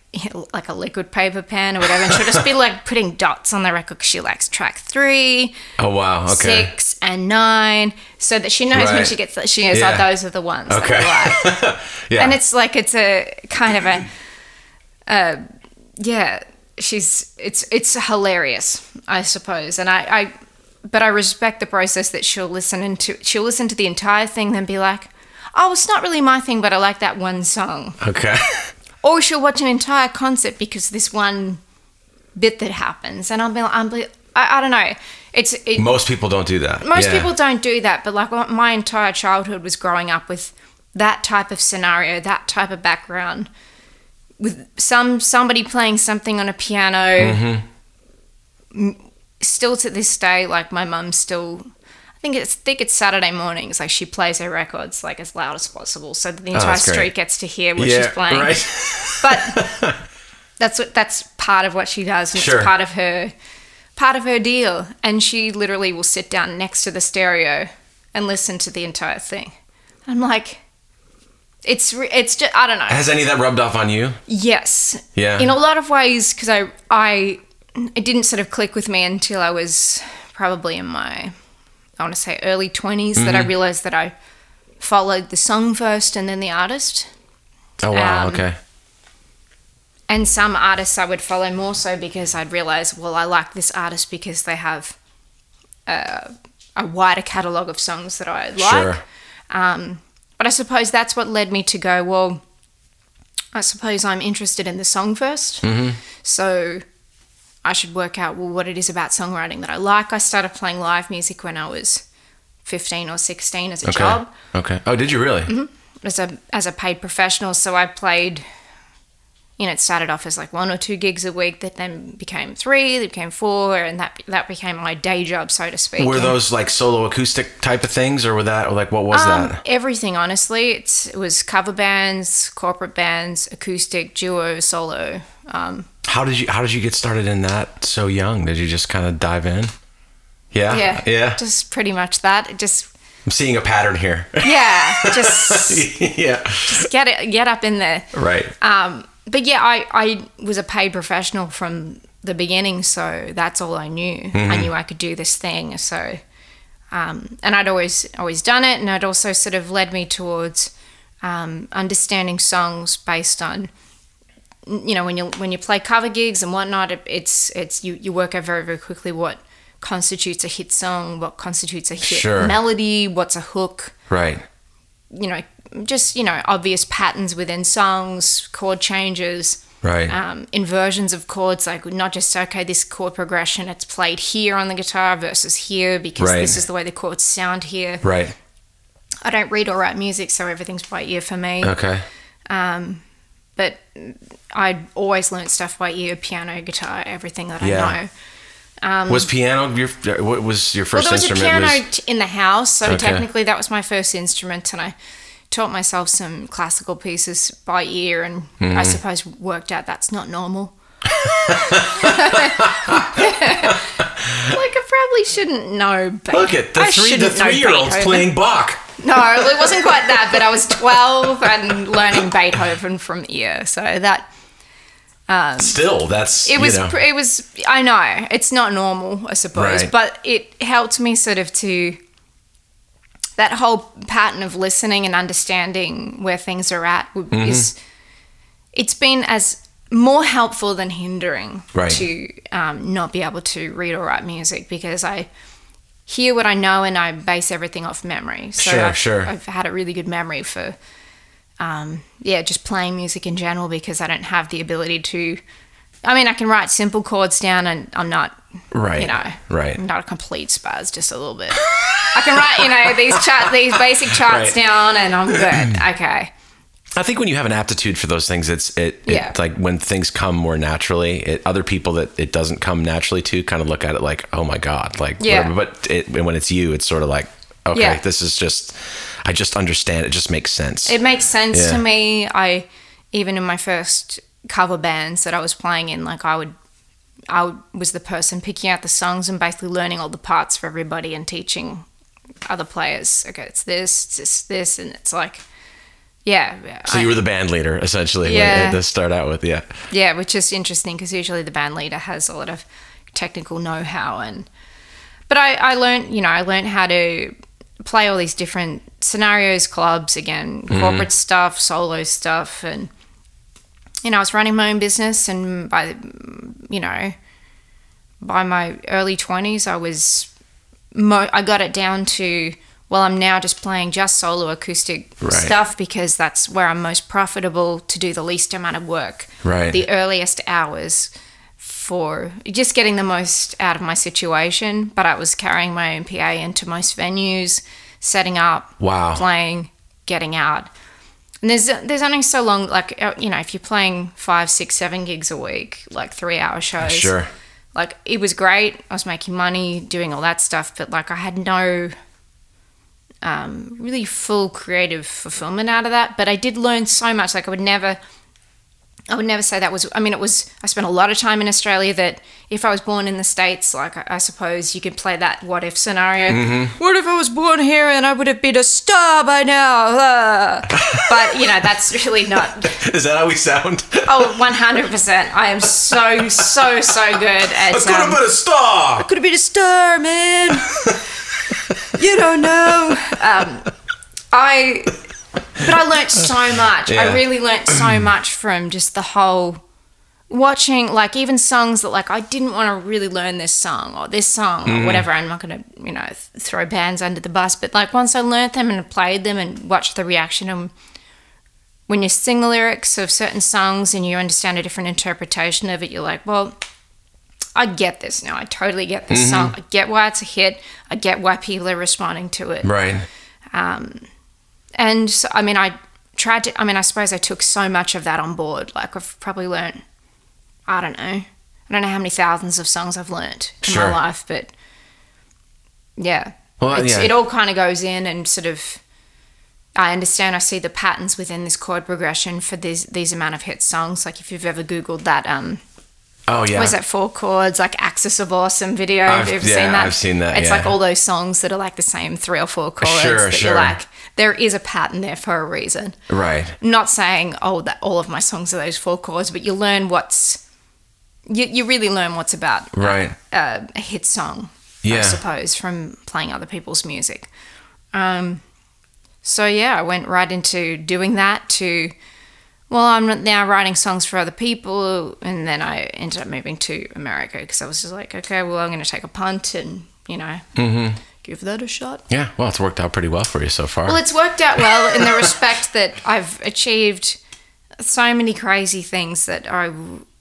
like a liquid paper pen or whatever, and she'll just be like putting dots on the record because she likes track three, Oh wow. Okay. six, and nine, so that she knows when Right. she gets that she knows Yeah. oh, those are the ones Okay. that I like. Yeah. And it's like it's a kind of a, uh, yeah. She's it's it's hilarious, I suppose, and I, I, but I respect the process that she'll listen into. She'll listen to the entire thing, then be like, "Oh, it's not really my thing, but I like that one song." Okay. Or she'll watch an entire concert because this one bit that happens, and I'll be, I'll be I, I don't know. It's it, Most people don't do that. most Yeah. people don't do that, but like my entire childhood was growing up with that type of scenario, that type of background, with some somebody playing something on a piano. Mm-hmm. M- Still to this day, like my mum still, I think it's I think it's Saturday mornings. Like she plays her records like as loud as possible, so that the entire Oh, that's great. street gets to hear what Yeah. she's playing. Right. But that's what that's part of what she does, and Sure. it's part of her part of her deal. And she literally will sit down next to the stereo and listen to the entire thing. I'm like, it's re- it's just I don't know. Has any of that rubbed off on you? Yes. Yeah. In a lot of ways, because I I it didn't sort of click with me until I was probably in my I want to say early twenties that Mm-hmm. I realized that I followed the song first and then the artist. Oh wow. Um, Okay. And some artists I would follow more so because I'd realize, well, I like this artist because they have a, a wider catalogue of songs that I like. Sure. Um, but I suppose that's what led me to go, well, I suppose I'm interested in the song first. Mm-hmm. So I should work out, well, what it is about songwriting that I like. I started playing live music when I was fifteen or sixteen as a Okay. job. Okay. Oh, did you really? Mm-hmm. as a as a paid professional. So I played, you know, it started off as like one or two gigs a week that then became three, that became four, and that that became my day job, so to speak. Were And, those like solo acoustic type of things, or were that, or like what was um, that? everything, honestly. It's it was cover bands, corporate bands, acoustic, duo, solo. Um, How did you How did you get started in that so young? Did you just kind of dive in? Yeah. yeah, Yeah. just pretty much that. It just I'm seeing a pattern here. yeah, just yeah. just get it, get up in there. Right. Um, but yeah, I, I was a paid professional from the beginning, so that's all I knew. Mm-hmm. I knew I could do this thing. So, um, and I'd always always done it, and it also sort of led me towards um, understanding songs based on, you know, when you when you play cover gigs and whatnot, it, it's it's you you work out very very quickly what constitutes a hit song, what constitutes a hit Sure. melody, what's a hook. Right. You know, just, you know, obvious patterns within songs, chord changes, Right. um, inversions of chords, like not just, okay, this chord progression, it's played here on the guitar versus here because Right. this is the way the chords sound here. Right. I don't read or write music, so everything's by ear for me. Okay. Um, but I'd always learned stuff by ear, piano, guitar, everything that Yeah. I know. Um, was piano your what was your Well, first there was a instrument? piano Was- t- in the house, so Okay. technically that was my first instrument, and I taught myself some classical pieces by ear, and Mm-hmm. I suppose worked out that's not normal. Like, I probably shouldn't know. Be- Look at the I three the shouldn't know three year olds Beethoven. playing Bach. No, it wasn't quite that, but I was twelve and learning Beethoven from ear, so that. Still, that's It was, you know. pr- it was, I know, it's not normal, I suppose, Right. but it helped me sort of to, that whole pattern of listening and understanding where things are at w- Mm-hmm. is, it's been as more helpful than hindering Right. to um, not be able to read or write music, because I hear what I know and I base everything off memory. So Sure, I've, sure. I've had a really good memory for um, yeah, just playing music in general, because I don't have the ability to, I mean, I can write simple chords down and I'm not, Right, you know, right. I'm not a complete spaz, just a little bit. I can write, you know, these chart, these basic charts Right. down and I'm good. Okay. I think when you have an aptitude for those things, it's it, it Yeah. like when things come more naturally. It, other people that it doesn't come naturally to kind of look at it like, oh my god, like Yeah. whatever. But it, when it's you, it's sort of like, okay, Yeah. this is just, I just understand. It just makes sense. It makes sense Yeah. to me. I, even in my first cover bands that I was playing in, like I would, I would, was the person picking out the songs and basically learning all the parts for everybody and teaching other players, okay, it's this, it's this, this, and it's like, yeah. So I, you were the band leader, essentially, Yeah. to start out with, yeah. Yeah, which is interesting because usually the band leader has a lot of technical know-how. and But I, I learned, you know, I learned how to play all these different scenarios, clubs, again, corporate mm. stuff, solo stuff. And, you know, I was running my own business, and by, you know, by my early twenties, I was, mo- I got it down to, well, I'm now just playing just solo acoustic right. stuff because that's where I'm most profitable to do the least amount of work. Right. The earliest hours for just getting the most out of my situation. But I was carrying my own P A into most venues, setting up, wow. playing, getting out. And there's there's only so long, like, you know, if you're playing five, six, seven gigs a week, like three-hour shows. Sure. Like, it was great. I was making money, doing all that stuff. But, like, I had no um, really full creative fulfillment out of that. But I did learn so much. Like, I would never... I would never say that was, I mean, it was, I spent a lot of time in Australia that if I was born in the States, like, I, I suppose you could play that what if scenario. Mm-hmm. What if I was born here and I would have been a star by now? Uh. But, you know, that's really not. Is that how we sound? Oh, one hundred percent. I am so, so, so good at. I could have um, been a star. I could have been a star, man. You don't know. Um, I... But I learnt so much. Yeah. I really learnt so much from just the whole watching, like, even songs that, like, I didn't want to really learn this song or this song mm. or whatever. I'm not going to, you know, th- throw bands under the bus. But, like, once I learnt them and played them and watched the reaction, and when you sing the lyrics of certain songs and you understand a different interpretation of it, you're like, well, I get this now. I totally get this mm-hmm. song. I get why it's a hit. I get why people are responding to it. Right. Um... And so, I mean, I tried to, I mean, I suppose I took so much of that on board. Like, I've probably learnt, I don't know, I don't know how many thousands of songs I've learnt in sure. my life, but yeah. Well, it's, yeah. It all kind of goes in and sort of, I understand, I see the patterns within this chord progression for these, these amount of hit songs. Like, if you've ever Googled that, um, oh, yeah. what was that, four chords, like Axis of Awesome video? I've, Have you ever yeah, seen that? I've seen that, It's yeah. like all those songs that are like the same three or four chords. Sure, that sure. You're like, there is a pattern there for a reason. Right. Not saying, oh, that all of my songs are those four chords, but you learn what's, you, you really learn what's about right. uh, a hit song, yeah. I suppose, from playing other people's music. Um, so, yeah, I went right into doing that to, well, I'm now writing songs for other people, and then I ended up moving to America because I was just like, okay, well, I'm going to take a punt and, you know, mm-hmm. give that a shot. Yeah, well, it's worked out pretty well for you so far. Well, it's worked out well in the respect that I've achieved so many crazy things that I...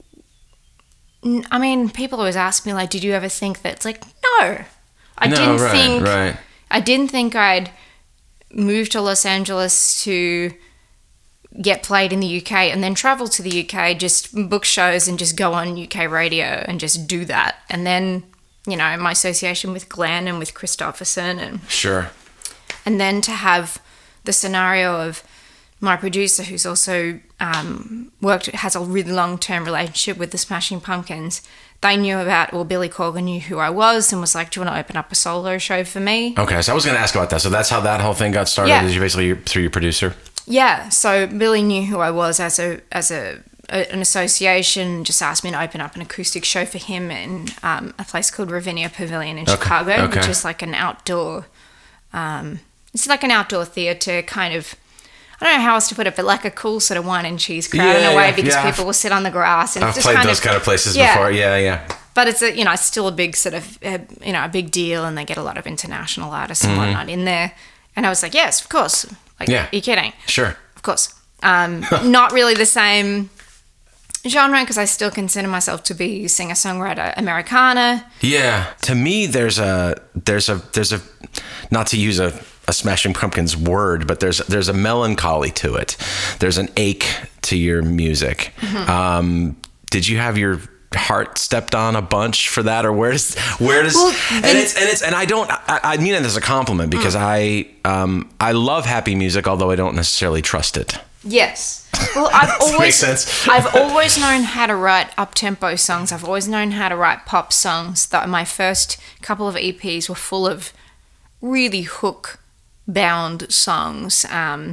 I mean, people always ask me, like, did you ever think that? It's like, no. I no, didn't right, think... right. I didn't think I'd move to Los Angeles to get played in the U K and then travel to the U K, just book shows and just go on U K radio and just do that. And then, you know, my association with Glenn and with Christopherson and sure. And then to have the scenario of my producer, who's also um, worked, has a really long-term relationship with the Smashing Pumpkins. They knew about, or Billy Corgan knew who I was and was like, do you want to open up a solo show for me? Okay, so I was going to ask about that. So that's how that whole thing got started, Yeah. is you basically through your producer? Yeah, so Billy knew who I was as a as a, a an association, just asked me to open up an acoustic show for him in um, a place called Ravinia Pavilion in Okay, Chicago, okay. which is like an outdoor, um, it's like an outdoor theatre kind of, I don't know how else to put it, but like a cool sort of wine and cheese crowd Yeah, in a way yeah, because yeah. people will sit on the grass. And I've it's just played kind those of, kind of places yeah. before. Yeah, yeah. But it's a, you know, it's still a big sort of, uh, you know, a big deal, and they get a lot of international artists and Mm-hmm. whatnot in there. And I was like, yes, of course. Like, Yeah. are you kidding? Sure. Of course. Um, not really the same genre because I still consider myself to be singer-songwriter Americana. Yeah. To me, there's a there's a there's a not to use a, a Smashing Pumpkins word, but there's there's a melancholy to it. There's an ache to your music. Mm-hmm. Um, did you have your heart stepped on a bunch for that, or where does where does well, and it's and it's and I don't I, I mean it as a compliment because mm. I um I love happy music, although I don't necessarily trust it. Yes. Well, I've always makes sense. I've always known how to write up-tempo songs. I've always known how to write pop songs. That my first couple of E Ps were full of really hook-bound songs, um,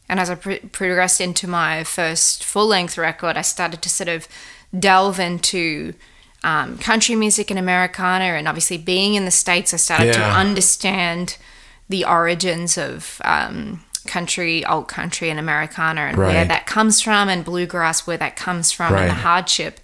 and as I pr- progressed into my first full-length record, I started to sort of delve into um, country music and Americana, and obviously being in the States, I started to Yeah. understand the origins of um, country, old country and Americana, and where Right. that comes from, and bluegrass, where that comes from, Right. and the hardship.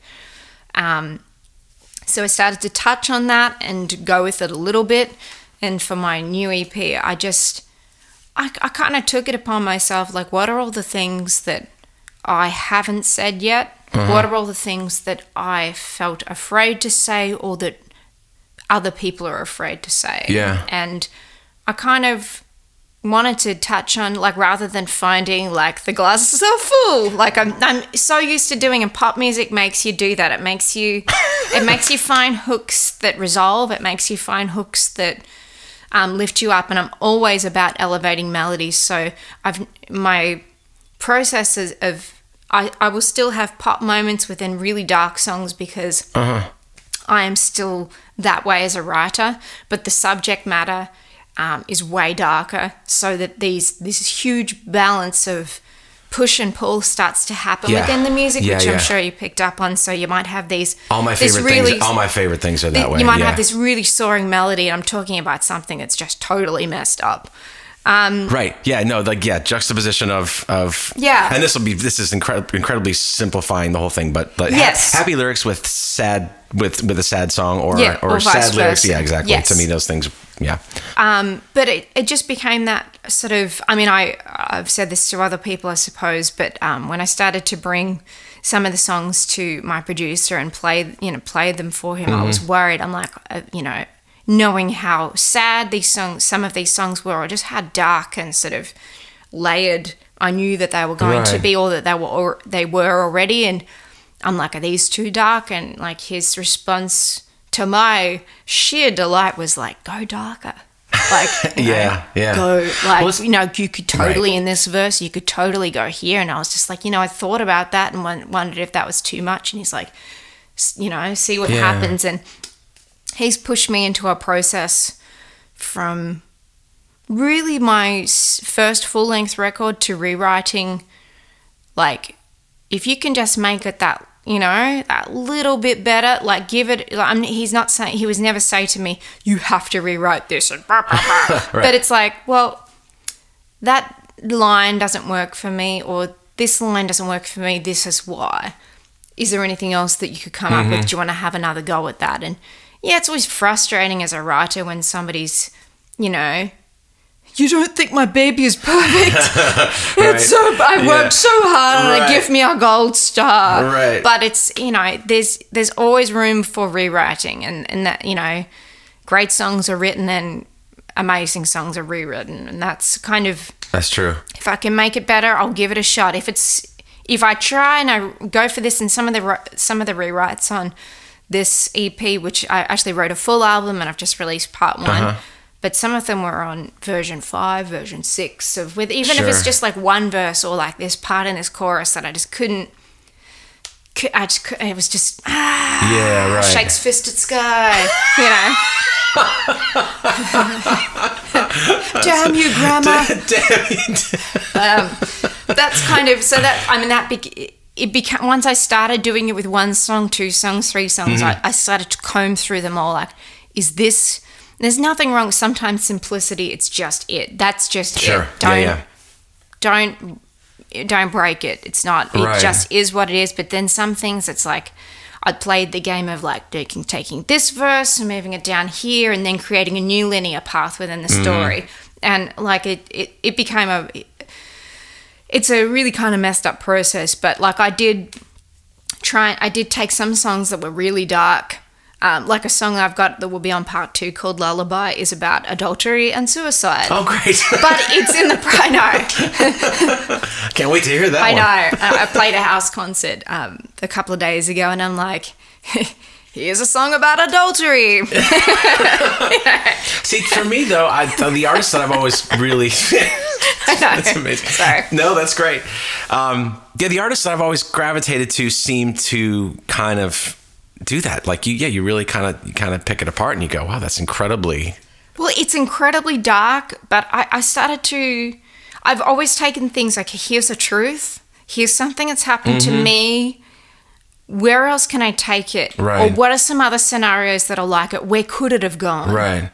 Um, so I started to touch on that and go with it a little bit. And for my new E P, I just, I, I kind of took it upon myself, like, what are all the things that I haven't said yet? Uh-huh. What are all the things that I felt afraid to say, or that other people are afraid to say? Yeah. And I kind of wanted to touch on, like, rather than finding, like, the glass is so full, like I'm, I'm so used to doing, and pop music makes you do that. It makes you, it makes you find hooks that resolve. It makes you find hooks that um, lift you up. And I'm always about elevating melodies. So I've, my processes of, I, I will still have pop moments within really dark songs, because Uh-huh. I am still that way as a writer, but the subject matter um, is way darker, so that these this huge balance of push and pull starts to happen Yeah. within the music, Yeah, which yeah. I'm sure you picked up on. So you might have these All my this favorite really, things. All my favorite things are that way. you might yeah. have this really soaring melody, and I'm talking about something that's just totally messed up. Um, Right. Yeah. No. Like, yeah. Juxtaposition of of. Yeah. And this will be. This is incredible. Incredibly simplifying the whole thing. But but ha- Yes. happy lyrics with sad with with a sad song, or Yeah, or, or vice sad lyrics. versa. Yeah. Exactly. Yes. To me, those things. Yeah. Um, but it, it just became that sort of, I mean, I, I've said this to other people, I suppose, but um, when I started to bring some of the songs to my producer and play, you know, play them for him, I was worried. I'm like, uh, you know, knowing how sad these songs, some of these songs were, or just how dark and sort of layered I knew that they were going to Right. be, or that they were, or they were already. And I'm like, are these too dark? And like his response to my sheer delight was like, go darker. Like, you know, Yeah, yeah. go, like, Well, it's- you know, you could totally, Right. in this verse, you could totally go here. And I was just like, you know, I thought about that and won- wondered if that was too much. And he's like, s- you know, see what Yeah. happens. And he's pushed me into a process from really my s- first full-length record to rewriting, like, if you can just make it that, you know, that little bit better, like, give it, like, I'm, he's not saying, he was never say to me, you have to rewrite this, and blah, blah, blah. Right. But it's like, well, that line doesn't work for me, or this line doesn't work for me, this is why. Is there anything else that you could come up with? Do you want to have another go at that? And yeah, it's always frustrating as a writer when somebody's, you know, you don't think my baby is perfect. Right. It's so, I Yeah. worked so hard and Right. they give me a gold star. Right. But it's, you know, there's there's always room for rewriting, and, and that, you know, great songs are written and amazing songs are rewritten. And that's kind of, That's true. if I can make it better, I'll give it a shot. If it's, if I try and I go for this, and some of the ri- some of the rewrites on this E P, which I actually wrote a full album and I've just released part one, Uh-huh. but some of them were on version five, version six of with even if Sure. it's just like one verse or like this part in this chorus that I just couldn't. cou- I just cou- it was just ah, Yeah, right. shakes fist at sky, you know. Damn you, grandma. Damn it. That's kind of, so that, I mean, that be, it became, once I started doing it with one song, two songs, three songs, Mm-hmm. I, I started to comb through them all. Like, is this, there's nothing wrong with sometimes simplicity, it's just it. That's just Sure. it. Don't, Yeah, yeah. don't, don't break it. It's not, it Right. just is what it is. But then some things, it's like, I played the game of like taking, taking this verse and moving it down here and then creating a new linear path within the story. And like it, it, it became a, it's a really kind of messed up process. But like I did try, I did take some songs that were really dark. Um, like a song I've got that will be on part two called Lullaby is about adultery and suicide. Oh, great. But it's in the, I know. Can't wait to hear that I one. know. I I played a house concert um, a couple of days ago, and I'm like, here's a song about adultery. See, for me though, I, the artist that I've always really I know. that's amazing. Sorry. No, that's great. Um, yeah, the artists that I've always gravitated to seem to kind of do that. Like you, yeah, you really kind of you kind of pick it apart and you go, wow, that's incredibly. Well, it's incredibly dark, but I, I started to, I've always taken things like, here's the truth, here's something that's happened mm-hmm. to me, where else can I take it? Right. Or what are some other scenarios that are like it? Where could it have gone? Right.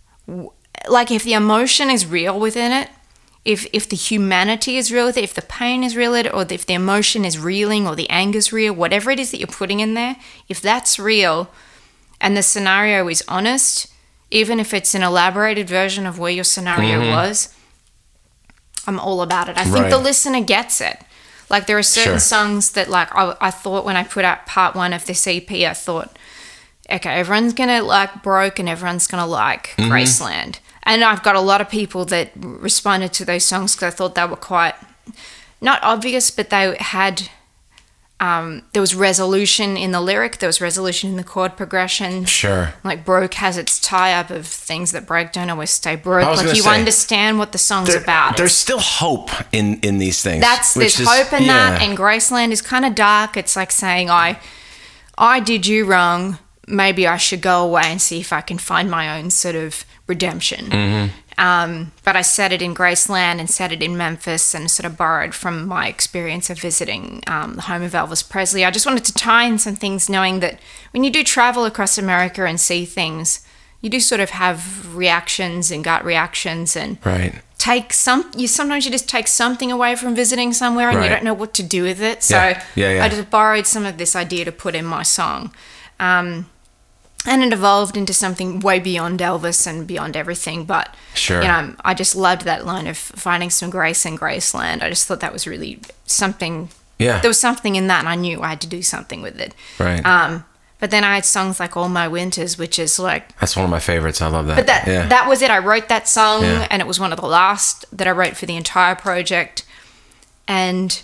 Like if the emotion is real within it, if if the humanity is real with it, if the pain is real with it, or if the emotion is reeling or the anger is real, whatever it is that you're putting in there, if that's real and the scenario is honest, even if it's an elaborated version of where your scenario mm-hmm. was, I'm all about it. I think right. the listener gets it. Like there are certain sure. songs that like I, I thought when I put out part one of this E P, I thought, okay, everyone's going to like Broke and everyone's going to like mm-hmm. Graceland. And I've got a lot of people that responded to those songs because I thought they were quite, not obvious, but they had, um, there was resolution in the lyric, there was resolution in the chord progression. Sure. Like Broke has its tie-up of things that break don't always stay broke. Like you say, understand what the song's there, about. There's it's, still hope in, in these things. That's, there's is, hope in yeah. that, and Graceland is kind of dark. It's like saying, I, I did you wrong. Maybe I should go away and see if I can find my own sort of redemption. Mm-hmm. Um, but I said it in Graceland and said it in Memphis and sort of borrowed from my experience of visiting um, the home of Elvis Presley. I just wanted to tie in some things, knowing that when you do travel across America and see things, you do sort of have reactions and gut reactions and right. take some, you sometimes you just take something away from visiting somewhere and right. you don't know what to do with it. So yeah. Yeah, yeah. I just borrowed some of this idea to put in my song. Um, And it evolved into something way beyond Elvis and beyond everything. But, sure. you know, I just loved that line of finding some grace in Graceland. I just thought that was really something. Yeah. There was something in that, and I knew I had to do something with it. Right. Um, but then I had songs like All My Winters, which is like... That's one of my favorites. I love that. But that yeah. that was it. I wrote that song, yeah. and it was one of the last that I wrote for the entire project. And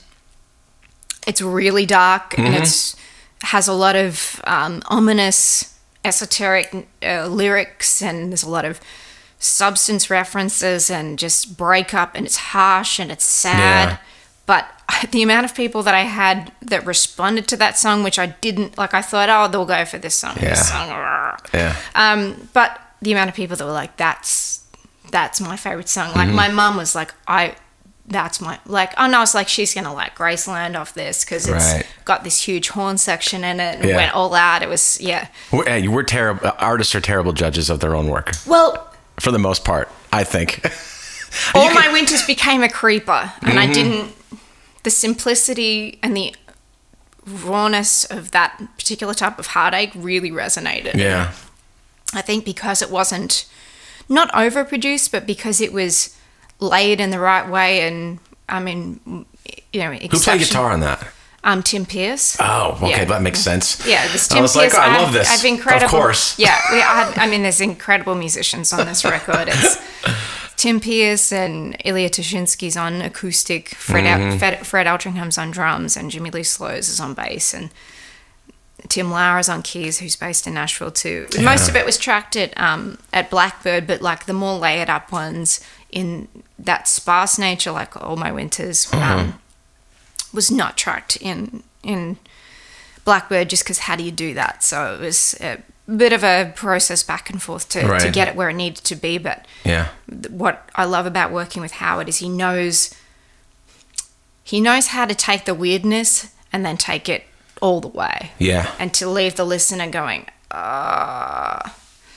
it's really dark, mm-hmm. and it's has a lot of um, ominous... esoteric uh, lyrics, and there's a lot of substance references and just breakup, and it's harsh and it's sad. Yeah. But the amount of people that I had that responded to that song, which I didn't, like I thought, oh, they'll go for this song. Yeah. This song. Yeah. Um, but the amount of people that were like, that's, that's my favorite song. Like mm-hmm. my mum was like, I, that's my, like, oh no, it's like she's going to like Graceland off this because it's right. got this huge horn section in it and yeah. went all out. It was, yeah. We're, we're terrible. Artists are terrible judges of their own work. Well, for the most part, I think. All can, My Winters became a creeper, and mm-hmm. I didn't, the simplicity and the rawness of that particular type of heartache really resonated. Yeah. I think because it wasn't, not overproduced, but because it was laid in the right way, and I mean, you know, who played guitar on that? Um, Tim Pierce. Oh, okay, yeah. that makes sense. Yeah, this Tim I was Pierce. like, oh, I I've, love this. I've incredible. Of course. Yeah, we, I, have, I mean, there's incredible musicians on this record. It's Tim Pierce and Ilya Tushinsky's on acoustic. Fred, mm-hmm. Fred, Fred Altringham's on drums, and Jimmy Lee Slows is on bass, and Tim Lauer's on keys, who's based in Nashville too. Yeah. Most of it was tracked at um, at Blackbird, but like the more layered up ones in that sparse nature, like All My Winters, mm-hmm. um, was not tracked in in Blackbird, just because how do you do that? So it was a bit of a process back and forth to, right. to get it where it needed to be. But yeah. what I love about working with Howard is he knows he knows how to take the weirdness and then take it all the way. Yeah. And to leave the listener going, ah.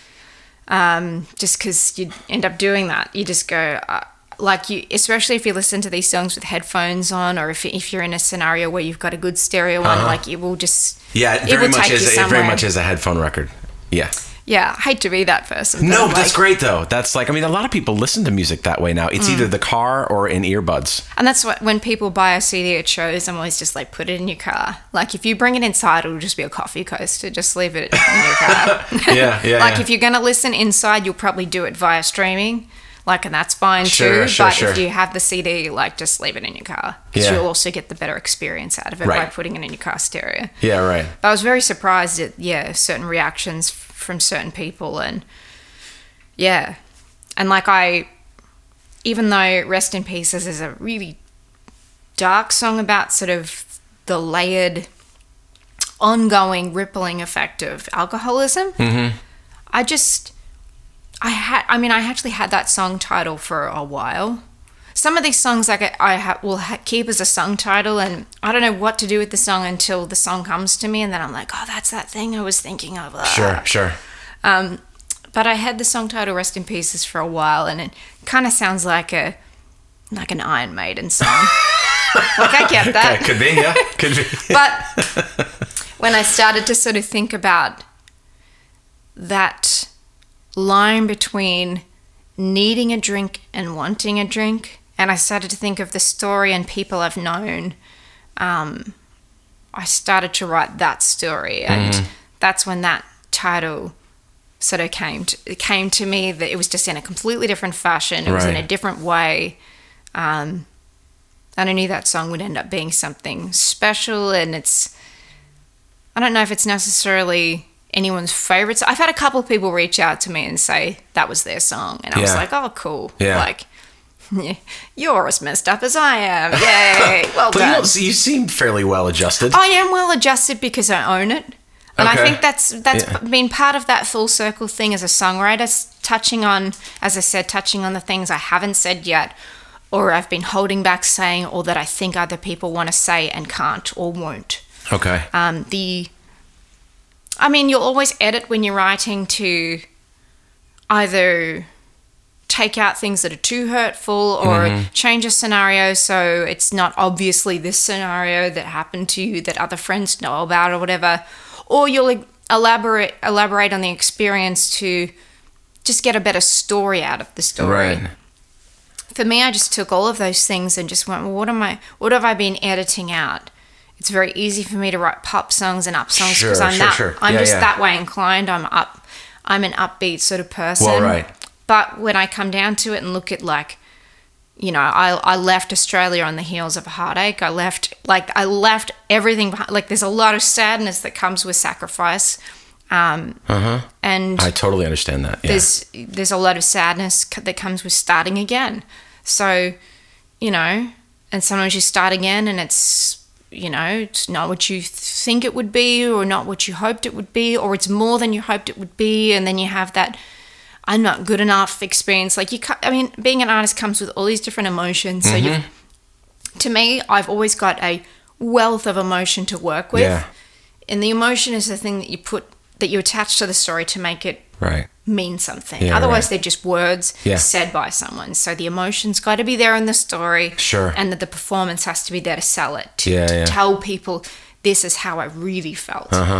Um, just because you end up doing that. You just go... Uh, like you, especially if you listen to these songs with headphones on, or if if you're in a scenario where you've got a good stereo on, uh-huh. like it will just yeah, it, it very will much take is you it somewhere. very much is a headphone record. Yeah, yeah. I hate to be that person. No, but like, that's great though. That's like I mean, a lot of people listen to music that way now. It's mm. either the car or in earbuds. And that's what when people buy a C D at shows, I'm always just like, put it in your car. Like if you bring it inside, it'll just be a coffee coaster. Just leave it in your car. yeah, yeah. Like yeah. if you're gonna listen inside, you'll probably do it via streaming. Like, and that's fine sure, too. Sure, but sure. if you have the C D, like, just leave it in your car. Because yeah. you'll also get the better experience out of it right. by putting it in your car stereo. Yeah, right. But I was very surprised at, yeah, certain reactions f- from certain people. And, yeah. And, like, I, even though Rest in Pieces is a really dark song about sort of the layered, ongoing, rippling effect of alcoholism, mm-hmm. I just... I had, I mean, I actually had that song title for a while, some of these songs like I, I ha- will ha- keep as a song title, and I don't know what to do with the song until the song comes to me, and then I'm like, oh, that's that thing I was thinking of. Ah. Sure, sure. Um, but I had the song title "Rest in Pieces" for a while, and it kind of sounds like a like an Iron Maiden song. Like I get that. Okay, could be, yeah, could be. But when I started to sort of think about that line between needing a drink and wanting a drink, and I started to think of the story and people I've known, um, I started to write that story, and mm-hmm. that's when that title sort of came to, it came to me, that it was just in a completely different fashion. It was right. in a different way. Um, and I knew that song would end up being something special, and it's, I don't know if it's necessarily anyone's favorite. So I've had a couple of people reach out to me and say that was their song, and I yeah. was like, oh, cool. Yeah. Like, yeah, you're as messed up as I am. Yay. Well but done. You, you seem fairly well adjusted. I am well adjusted because I own it. And okay. I think that's that's yeah. been part of that full circle thing as a songwriter, touching on, as I said, touching on the things I haven't said yet, or I've been holding back saying, or that I think other people want to say and can't or won't. Okay. Um, the, I mean, you'll always edit when you're writing to either take out things that are too hurtful or mm-hmm. change a scenario so it's not obviously this scenario that happened to you that other friends know about or whatever. Or you'll elaborate elaborate on the experience to just get a better story out of the story. Right. For me, I just took all of those things and just went, well, what am I? What have I been editing out? It's very easy for me to write pop songs and up songs because sure, I'm sure, that. Sure. I'm yeah, just yeah. that way inclined. I'm up. I'm an upbeat sort of person. Well, right. But when I come down to it and look at, like, you know, I I left Australia on the heels of a heartache. I left, like, I left everything behind. Like, there's a lot of sadness that comes with sacrifice. Um, uh-huh. And I totally understand that. Yeah. There's there's a lot of sadness that comes with starting again. So, you know, and sometimes you start again and it's, you know, it's not what you think it would be or not what you hoped it would be, or it's more than you hoped it would be, and then you have that I'm not good enough experience. Like, you can't, I mean, being an artist comes with all these different emotions. So mm-hmm. you, to me, I've always got a wealth of emotion to work with. Yeah. And the emotion is the thing that you put, that you attach to the story to make it right. mean something. Yeah, Otherwise, right. they're just words yeah. said by someone. So the emotion's got to be there in the story. Sure. And that the performance has to be there to sell it, to, yeah, to yeah. tell people this is how I really felt. Uh-huh.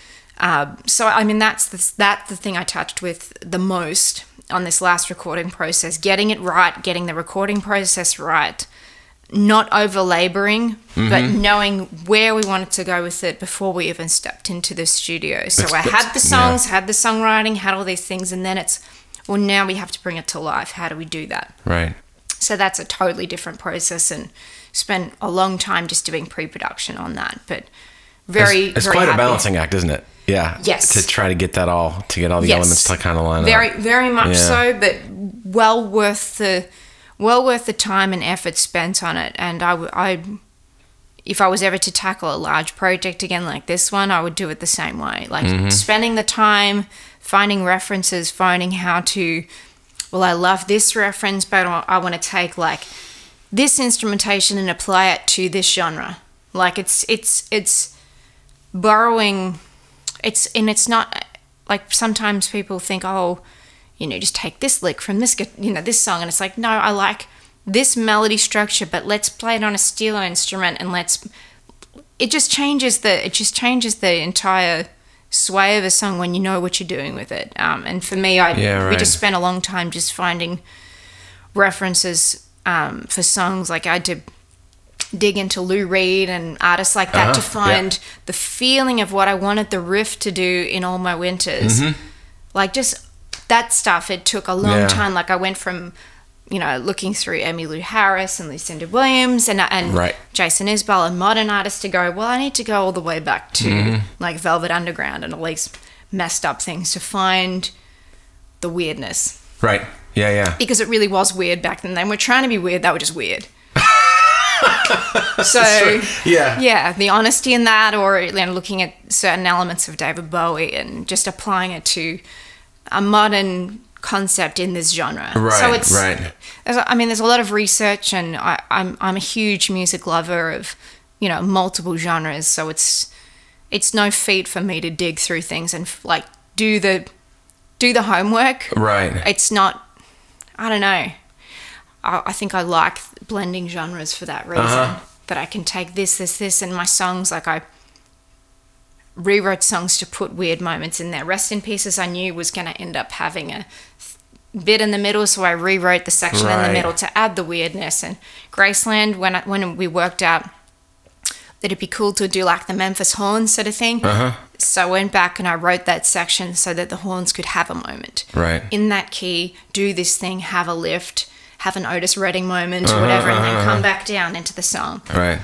Um, so, I mean, that's the, that's the thing I touched with the most on this last recording process. Getting it right, getting the recording process right, not over-laboring, mm-hmm. but knowing where we wanted to go with it before we even stepped into the studio. So it's, I had the songs, yeah. had the songwriting, had all these things, and then it's, well, now we have to bring it to life. How do we do that? Right. So that's a totally different process, and spent a long time just doing pre-production on that, but very, It's, it's very quite happy. a balancing act, isn't it? Yeah. Yes. To try to get that all, to get all the yes. elements to kind of line very, up. Very, very much yeah. so, but well worth the, well worth the time and effort spent on it. And I, I, if I was ever to tackle a large project again like this one, I would do it the same way. Like mm-hmm. spending the time, finding references, finding how to, well, I love this reference, but I want to take like this instrumentation and apply it to this genre. Like it's, it's, it's borrowing. It's and it's not like sometimes people think, oh, you know, just take this lick from this, you know, this song, and it's like, no, I like this melody structure, but let's play it on a steel instrument, and let's. It just changes the. It just changes the entire sway of a song when you know what you're doing with it. Um, and for me, I yeah, right. we just spent a long time just finding references um, for songs. Like I did. dig into Lou Reed and artists like that uh-huh. to find yeah. the feeling of what I wanted the riff to do in All My Winters. Mm-hmm. Like just that stuff, it took a long yeah. time. Like I went from, you know, looking through Emmylou Harris and Lucinda Williams and and right. Jason Isbell and modern artists to go, well, I need to go all the way back to mm-hmm. like Velvet Underground and all these messed up things to find the weirdness. Right. Yeah, yeah. Because it really was weird back then. They were trying to be weird. They were just weird. So yeah, yeah, the honesty in that, or you know, looking at certain elements of David Bowie and just applying it to a modern concept in this genre. Right, so it's, right. I mean, there's a lot of research, and I, I'm I'm a huge music lover of, you know, multiple genres. So it's it's no feat for me to dig through things and like do the do the homework. Right. It's not. I don't know. I, I think I like blending genres for that reason. Uh-huh. That I can take this, this, this, and my songs, like I rewrote songs to put weird moments in there. Rest in Pieces I knew was going to end up having a bit in the middle, so I rewrote the section in Right. the middle to add the weirdness. And Graceland, when I, when we worked out that it'd be cool to do like the Memphis horns sort of thing, Uh-huh. so I went back and I wrote that section so that the horns could have a moment. Right. In that key, do this thing, have a lift, have an Otis Redding moment Uh-huh, or whatever, and uh-huh. then come back down into the song. Right.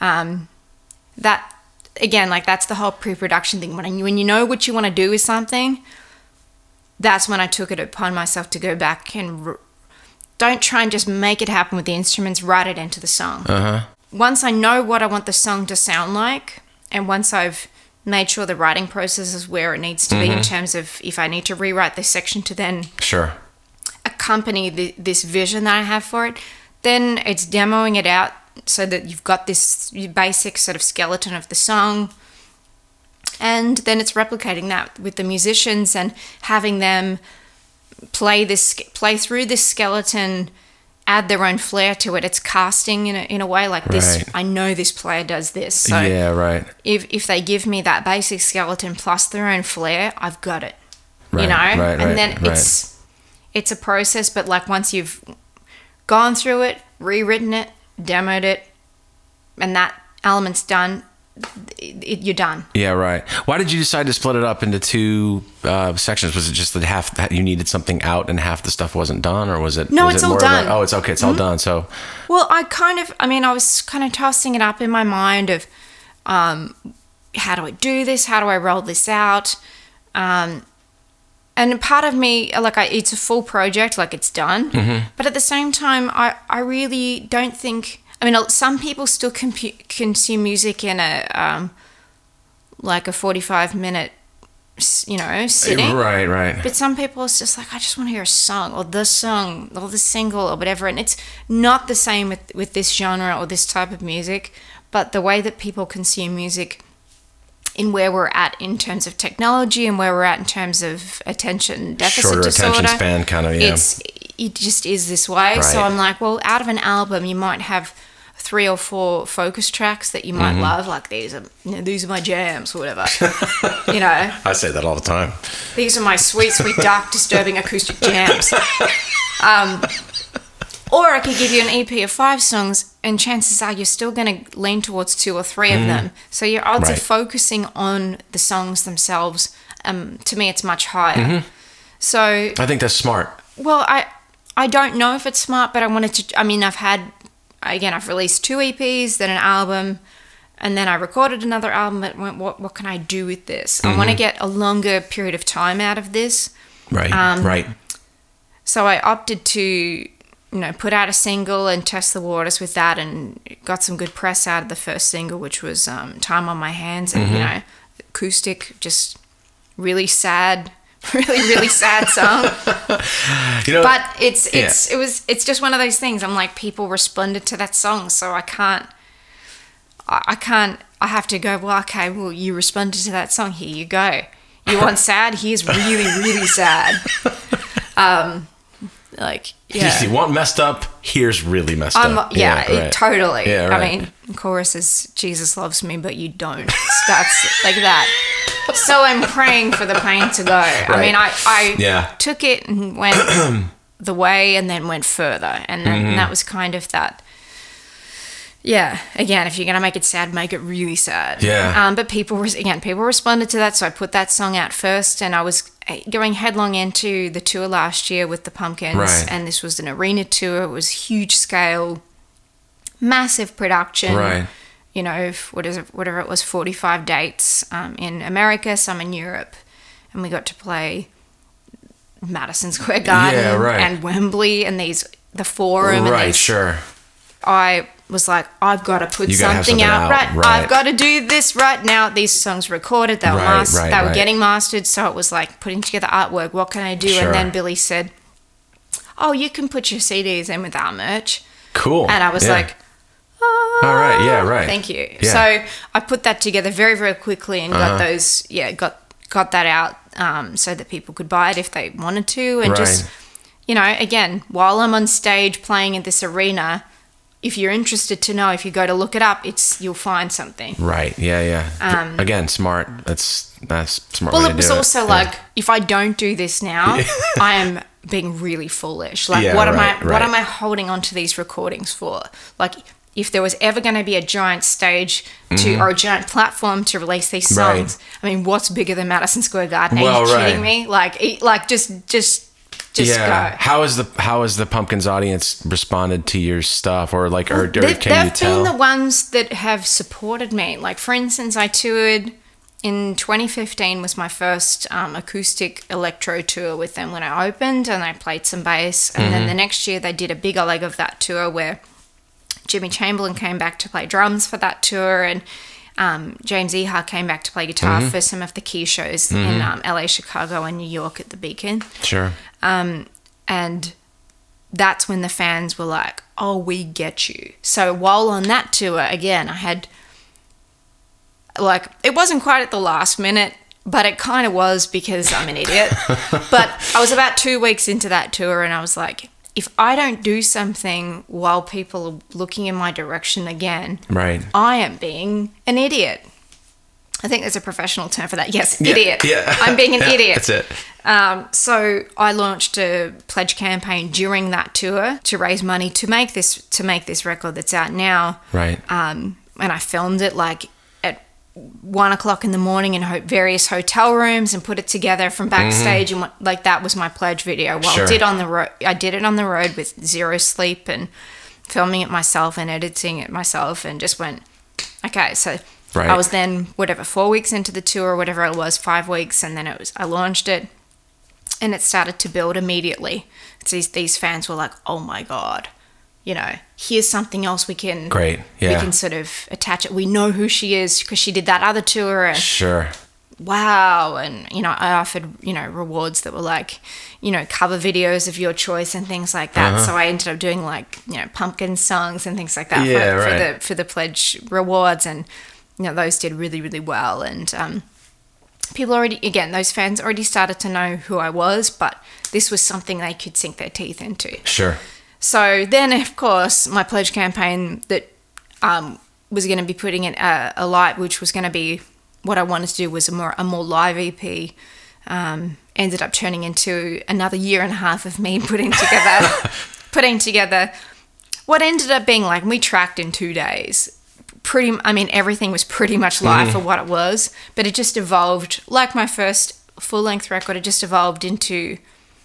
That, again, like that's the whole pre-production thing. When, I, when you know what you want to do with something, that's when I took it upon myself to go back and r- don't try and just make it happen with the instruments, write it into the song. Uh-huh. Once I know what I want the song to sound like, and once I've made sure the writing process is where it needs to be in terms of if I need to rewrite this section to then Sure. accompany the, this vision that I have for it, then it's demoing it out so that you've got this basic sort of skeleton of the song, and then it's replicating that with the musicians and having them play this play through this skeleton, add their own flair to it. It's casting in a, in a way like this. Right. I know this player does this, so Yeah, right. if if they give me that basic skeleton plus their own flair, I've got it. Right, You know, right, and right, then right. it's it's a process. But like once you've gone through it, rewritten it, demoed it, and that element's done, it, it, you're done. Yeah, right. Why did you decide to split it up into two uh, sections? Was it just that half that you needed something out and half the stuff wasn't done, or was it? No, was it's it all more done. Like, oh, it's okay. It's all done. So Well, I kind of, I mean, I was kind of tossing it up in my mind of, um, how do I do this? How do I roll this out? Um, and part of me, like, I, it's a full project, like it's done. Mm-hmm. But at the same time, I, I really don't think, I mean, some people still compu- consume music in a, um, like a forty-five minute, you know, sitting. right, right. But some people, it's just like, I just want to hear a song or the song or the single or whatever. And it's not the same with, with this genre or this type of music, but the way that people consume music in where we're at in terms of technology and where we're at in terms of attention deficit Shorter disorder. attention span, kind of. Yeah. It's, it just is this way. So Right. I'm like, well, out of an album, you might have three or four focus tracks that you might Mm-hmm. love, like these are you know, these are my jams or whatever. you know, I say that all the time. these are my sweet, sweet, dark, disturbing acoustic jams. Um, or I could give you an E P of five songs, and chances are you're still going to lean towards two or three of them. So your odds Right. of focusing on the songs themselves, um, to me, it's much higher. So, I think that's smart. well, I I don't know if it's smart, but I wanted to. I mean, I've had again, I've released two E Ps, then an album, and then I recorded another album. But went, what what can I do with this? I want to get a longer period of time out of this. Right, Um, right. So I opted to, you know, put out a single and test the waters with that, and got some good press out of the first single, which was um, "Time on My Hands," and you know, acoustic, just really sad, really really sad song. You know, But it's it's it was it's just one of those things. I'm like, people responded to that song, so I can't, I, I can't. I have to go. Well, okay. Well, you responded to that song. Here you go. You want sad? Here's really really sad. Um, like yeah. you want messed up? Here's really messed Um, up. yeah, it- right. totally. Yeah, right. I mean, chorus is Jesus loves me, but you don't. That's like that. So I'm praying for the pain to go. I mean, I, I Yeah. took it and went the way and then went further. And, then, Mm-hmm. and that was kind of that. Yeah, again, if you're going to make it sad, make it really sad. Yeah. Um, but people, res- again, people responded to that, so I put that song out first, and I was uh, going headlong into the tour last year with the Pumpkins, Right. and this was an arena tour. It was huge scale, massive production. Right. You know, f- what is it, whatever it was, forty-five dates um, in America, some in Europe, and we got to play Madison Square Garden Yeah, right. and Wembley and these the Forum. and Right, these, sure. I was like, I've got to put You gotta have something, something out, out, right. right. I've got to do this right now. These songs were recorded, they were Right, mastered, right, they were right. getting mastered. So it was like putting together artwork. What can I do? Sure. And then Billy said, oh, you can put your C Ds in with our merch. Cool. And I was Yeah. like, oh, all right. Yeah, right. thank you. Yeah. So I put that together very, very quickly and Uh-huh. got those, yeah, got got that out um, so that people could buy it if they wanted to. And just, Right. you know, again, while I'm on stage playing in this arena, if you're interested to know, if you go to look it up, it's you'll find something. Right. Yeah, yeah. Um, Again, smart. That's that's a smart Well, way it to was do also it. like, if I don't do this now, I am being really foolish. Like, Yeah, what am right, I? What right. am I holding on to these recordings for? Like, if there was ever going to be a giant stage to or a giant platform to release these Mm-hmm. Right. songs, I mean, what's bigger than Madison Square Garden? Are Well, you right. kidding me? Like, it, like just, just, just yeah. go. How is the how has the Pumpkins audience responded to your stuff, or like, or, or They've, can you they've tell? been the ones that have supported me. Like, for instance, I toured in twenty fifteen was my first um, acoustic electro tour with them when I opened, and I played some bass. And Mm-hmm. then the next year they did a bigger leg of that tour where Jimmy Chamberlain came back to play drums for that tour, and um, James Iha came back to play guitar Mm-hmm. for some of the key shows in um, L A, Chicago, and New York at the Beacon. Sure. And that's when the fans were like, oh, we get you. So while on that tour, again, I had, like, it wasn't quite at the last minute, but it kind of was because I'm an idiot. But I was about two weeks into that tour and I was like, if I don't do something while people are looking in my direction again, Right. I am being an idiot. I think there's a professional term for that. Yes, idiot. Yeah. I'm being an Yeah, idiot. That's it. Um, so I launched a pledge campaign during that tour to raise money to make this to make this record that's out now. Right. Um, and I filmed it like at one o'clock in the morning in ho- various hotel rooms and put it together from backstage, and what, like that was my pledge video. Well, Sure. I did on the road. I did it on the road with zero sleep and filming it myself and editing it myself, and just went, okay, so. Right. I was then whatever four weeks into the tour, or whatever it was, five weeks, and then it was I launched it, and it started to build immediately. So these these fans were like, "Oh my god, you know, here's something else we can Great. we Yeah. can sort of attach it. We know who she is because she did that other tour, and Sure. wow." And you know, I offered you know rewards that were like, you know, cover videos of your choice and things like that. Uh-huh. So I ended up doing like you know pumpkin songs and things like that Yeah, for, right. for the for the pledge rewards, and you know those did really really well. And um, people already again those fans already started to know who I was, but this was something they could sink their teeth into. Sure. So then, of course, my pledge campaign that um, was going to be putting in a, a light, which was going to be what I wanted to do, was a more a more live E P. Um, ended up turning into another year and a half of me putting together, putting together what ended up being like we tracked in two days. Pretty, I mean, everything was pretty much live for what it was, but it just evolved like my first full length record. It just evolved into.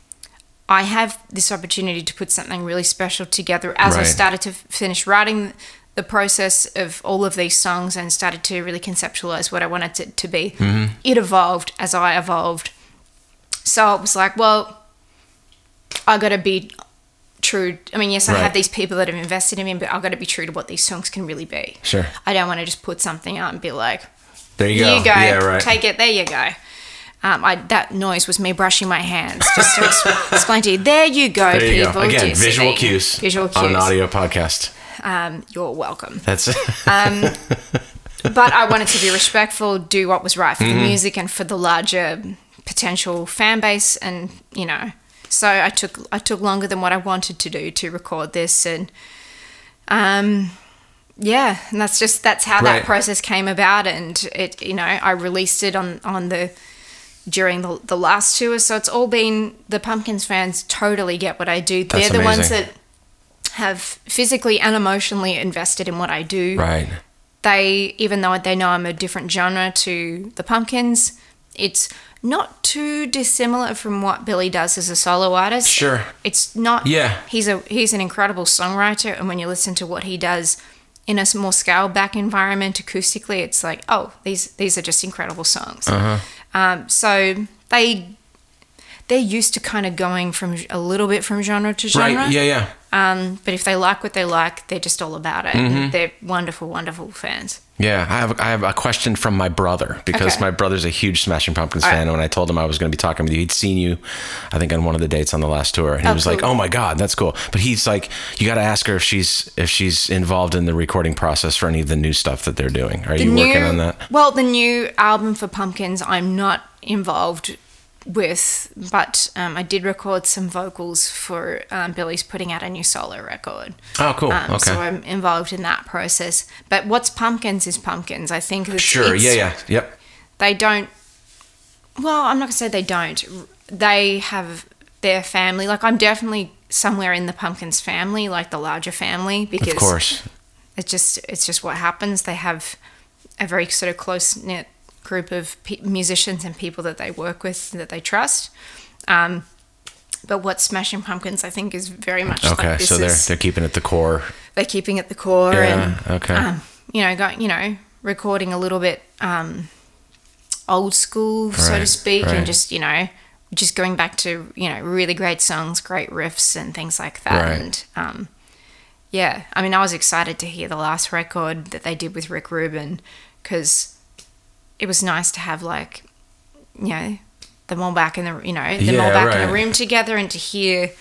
I have this opportunity to put something really special together as I Right. started to f- finish writing the process of all of these songs and started to really conceptualize what I wanted it to be. Mm-hmm. It evolved as I evolved. So it was like, well, I got to be true. I mean, yes, I Right. have these people that have invested in me, but I've got to be true to what these songs can really be. Sure. I don't want to just put something out and be like, There you here go. you go, Yeah, right. take it, there you go. Um, I, that noise was me brushing my hands just to ex- explain to you. There you go, there you people. go. Again, Do you see visual me? cues. Visual On an cues. audio podcast. Um, you're welcome. That's Um, but I wanted to be respectful, do what was right for Mm-hmm. the music and for the larger potential fan base, and you know. So I took I took longer than what I wanted to do to record this, and um, yeah, and that's just that's how Right. that process came about, and it you know I released it on on the during the the last tour, so it's all been the Pumpkins fans totally get what I do. That's They're the ones amazing. that have physically and emotionally invested in what I do. right. They, even though they know I'm a different genre to the Pumpkins, it's not too dissimilar from what Billy does as a solo artist. Sure. It's not. Yeah. He's a he's an incredible songwriter, and when you listen to what he does in a more scaled back environment acoustically, it's like, oh, these these are just incredible songs. Uh-huh. Um, so they they're used to kind of going from a little bit from genre to genre. Right. Yeah, yeah. Um, but if they like what they like, they're just all about it. Mm-hmm. And they're wonderful, wonderful fans. Yeah, I have I have a question from my brother because Okay. my brother's a huge Smashing Pumpkins All fan. right. And when I told him I was going to be talking with you, he'd seen you, I think, on one of the dates on the last tour, and he Oh, was like, cool. "Oh my God, that's cool." But he's like, "You got to ask her if she's if she's involved in the recording process for any of the new stuff that they're doing. Are The you new, working on that?" Well, the new album for Pumpkins, I'm not involved with, but um, I did record some vocals for um, Billy's putting out a new solo record. Oh, cool. Um, Okay. So I'm involved in that process. But what's Pumpkins is Pumpkins. I think that Sure. it's- Yeah. Yeah. Yep. they don't. Well, I'm not gonna say they don't. They have their family. Like I'm definitely somewhere in the Pumpkins family, like the larger family, because Of course. it's just it's just what happens. They have a very sort of close knit group of pe- musicians and people that they work with that they trust. Um, but what Smashing Pumpkins, I think, is very much Okay. like this So they're is, they're keeping it the core. they're keeping it the core Yeah, and okay. um, you know, going, you know, recording a little bit um, old school, so to Right, speak, right. and just, you know, just going back to, you know, really great songs, great riffs and things like that. Right. And um, yeah, I mean, I was excited to hear the last record that they did with Rick Rubin because it was nice to have, like, you know, them all back in the, you know, them Yeah, all back in right. the room together, and to hear,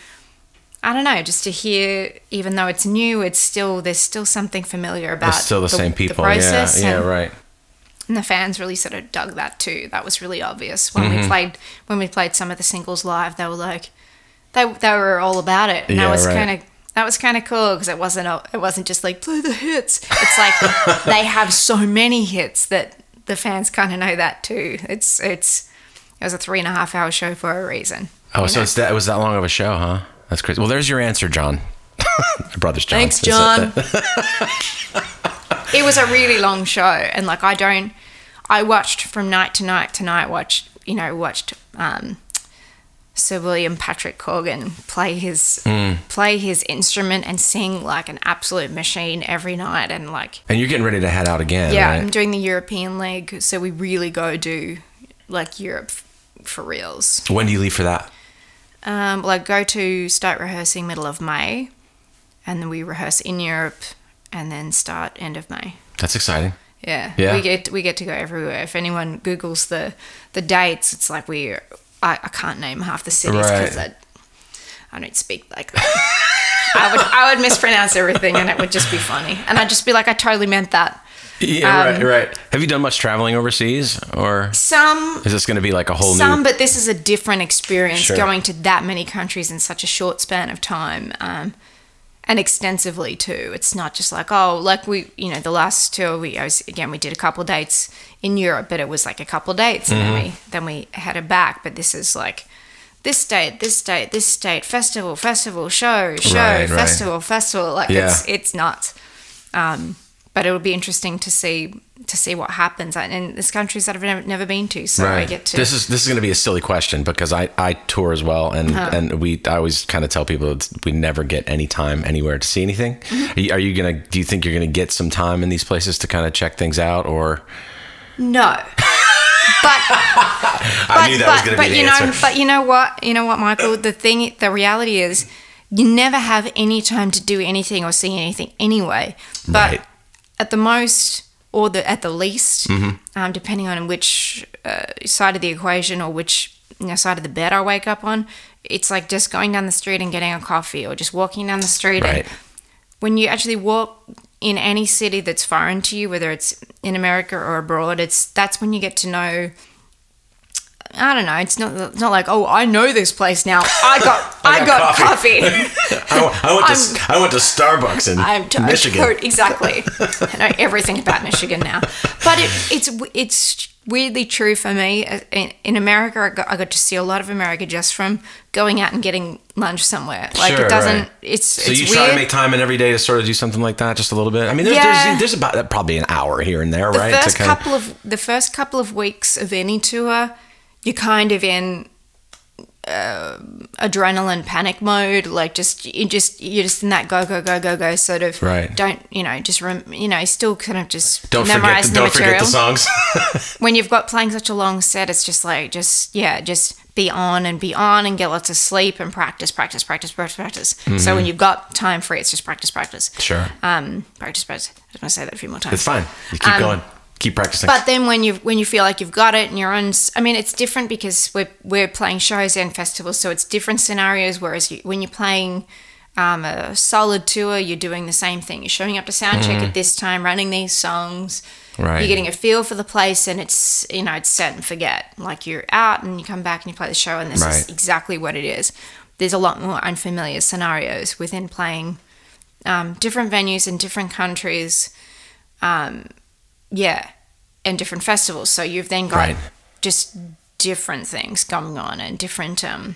I don't know, just to hear, even though it's new, it's still, there's still something familiar about It's still the, same people. process. Yeah. Yeah. and, Right. and the fans really sort of dug that too. That was really obvious when Mm-hmm. we played when we played some of the singles live. They were like, they they were all about it, and Yeah, that was right. kind of that was kind of cool because it wasn't a, it wasn't just like play the hits. It's like they have so many hits that the fans kind of know that too. It's it's it was a three and a half hour show for a reason. Oh, you so know? it's that it was that long of a show, huh? That's crazy. Well, there's your answer, John. My brother's John. Thanks, Is John. that- It was a really long show, and like I don't, I watched from night to night to night. Watched you know watched um, Sir William Patrick Corgan play his Mm. play his instrument and sing like an absolute machine every night, and like And you're getting ready to head out again, yeah, right? I'm doing the European leg, so we really go do like Europe f- for reals. When do you leave for that? Um, like go to start rehearsing middle of May, and then we rehearse in Europe, and then start end of May. That's exciting. Yeah, Yeah. we get we get to go everywhere. If anyone Googles the the dates, it's like we I, I can't name half the cities because Right. I I don't speak like that. I would I would mispronounce everything and it would just be funny, and I'd just be like, I totally meant that. Yeah, Um, right, right. Have you done much traveling overseas, or Some is this going to be like a whole some, new? but this is a different experience Sure. going to that many countries in such a short span of time. Um, and extensively too. It's not just like, oh, like we, you know, the last tour we, I was, again, we did a couple dates in Europe, but it was like a couple dates and Mm-hmm. then we, then we headed back. But this is like this date, this date, this date, festival, festival, show, show, Right, right. festival, festival. Like Yeah. it's, it's nuts. Um, but it'll be interesting to see, to see what happens. And there's countries that I've never, never been to. So I get to, This is this is going to be a silly question because I, I tour as well, and Uh-huh. and we I always kind of tell people it's, we never get any time anywhere to see anything. Mm-hmm. Are you, are you gonna? Do you think you're gonna get some time in these places to kind of check things out, or? no. But I knew that but, was going to but be the you know, answer. but you know what? You know what, Michael? The thing, the reality is, you never have any time to do anything or see anything anyway. But Right. at the most, or the at the least, Mm-hmm. um, depending on which uh, side of the equation or which you know, side of the bed I wake up on, it's like just going down the street and getting a coffee, or just walking down the street. Right. And when you actually walk in any city that's foreign to you, whether it's in America or abroad, it's that's when you get to know. I don't know. It's not. It's not like, oh, I know this place now. I got. I, got got, coffee." coffee. I, went- I went I'm- to I went to Starbucks in I'm to- Michigan. to- exactly. I know everything about Michigan now. But it, it's it's weirdly true for me. In, in America, I got, I got to see a lot of America just from going out and getting lunch somewhere. Like Sure, it doesn't. right. It's So it's you weird. try to make time in every day to sort of do something like that, just a little bit. I mean, there's Yeah. there's, there's about probably an hour here and there, the right? first to kind couple of the first couple of weeks of any tour, you're kind of in uh, adrenaline panic mode. Like just you just you're just in that go go go go go sort of. Right. Don't you know? Just rem, you know, still kind of just don't forget memorize the, the don't forget material. the songs. When you've got playing such a long set, it's just like just yeah, just be on and be on and get lots of sleep and practice, practice, practice, practice, practice. Mm-hmm. So when you've got time free, it's just practice, practice. Sure. Um, practice, practice. I was going to say that a few more times. It's fine. You keep um, going. Keep practicing. But then when you when you feel like you've got it and you're on, I mean, it's different because we're we're playing shows and festivals, so it's different scenarios. Whereas you, when you're playing um, a solid tour, you're doing the same thing. You're showing up to sound check mm-hmm. at this time, running these songs. Right. You're getting a feel for the place, and it's, you know, it's set and forget. Like, you're out and you come back and you play the show, and this right. is exactly what it is. There's a lot more unfamiliar scenarios within playing um, different venues in different countries, um, yeah, and different festivals. So you've then got right. just different things going on and different, um,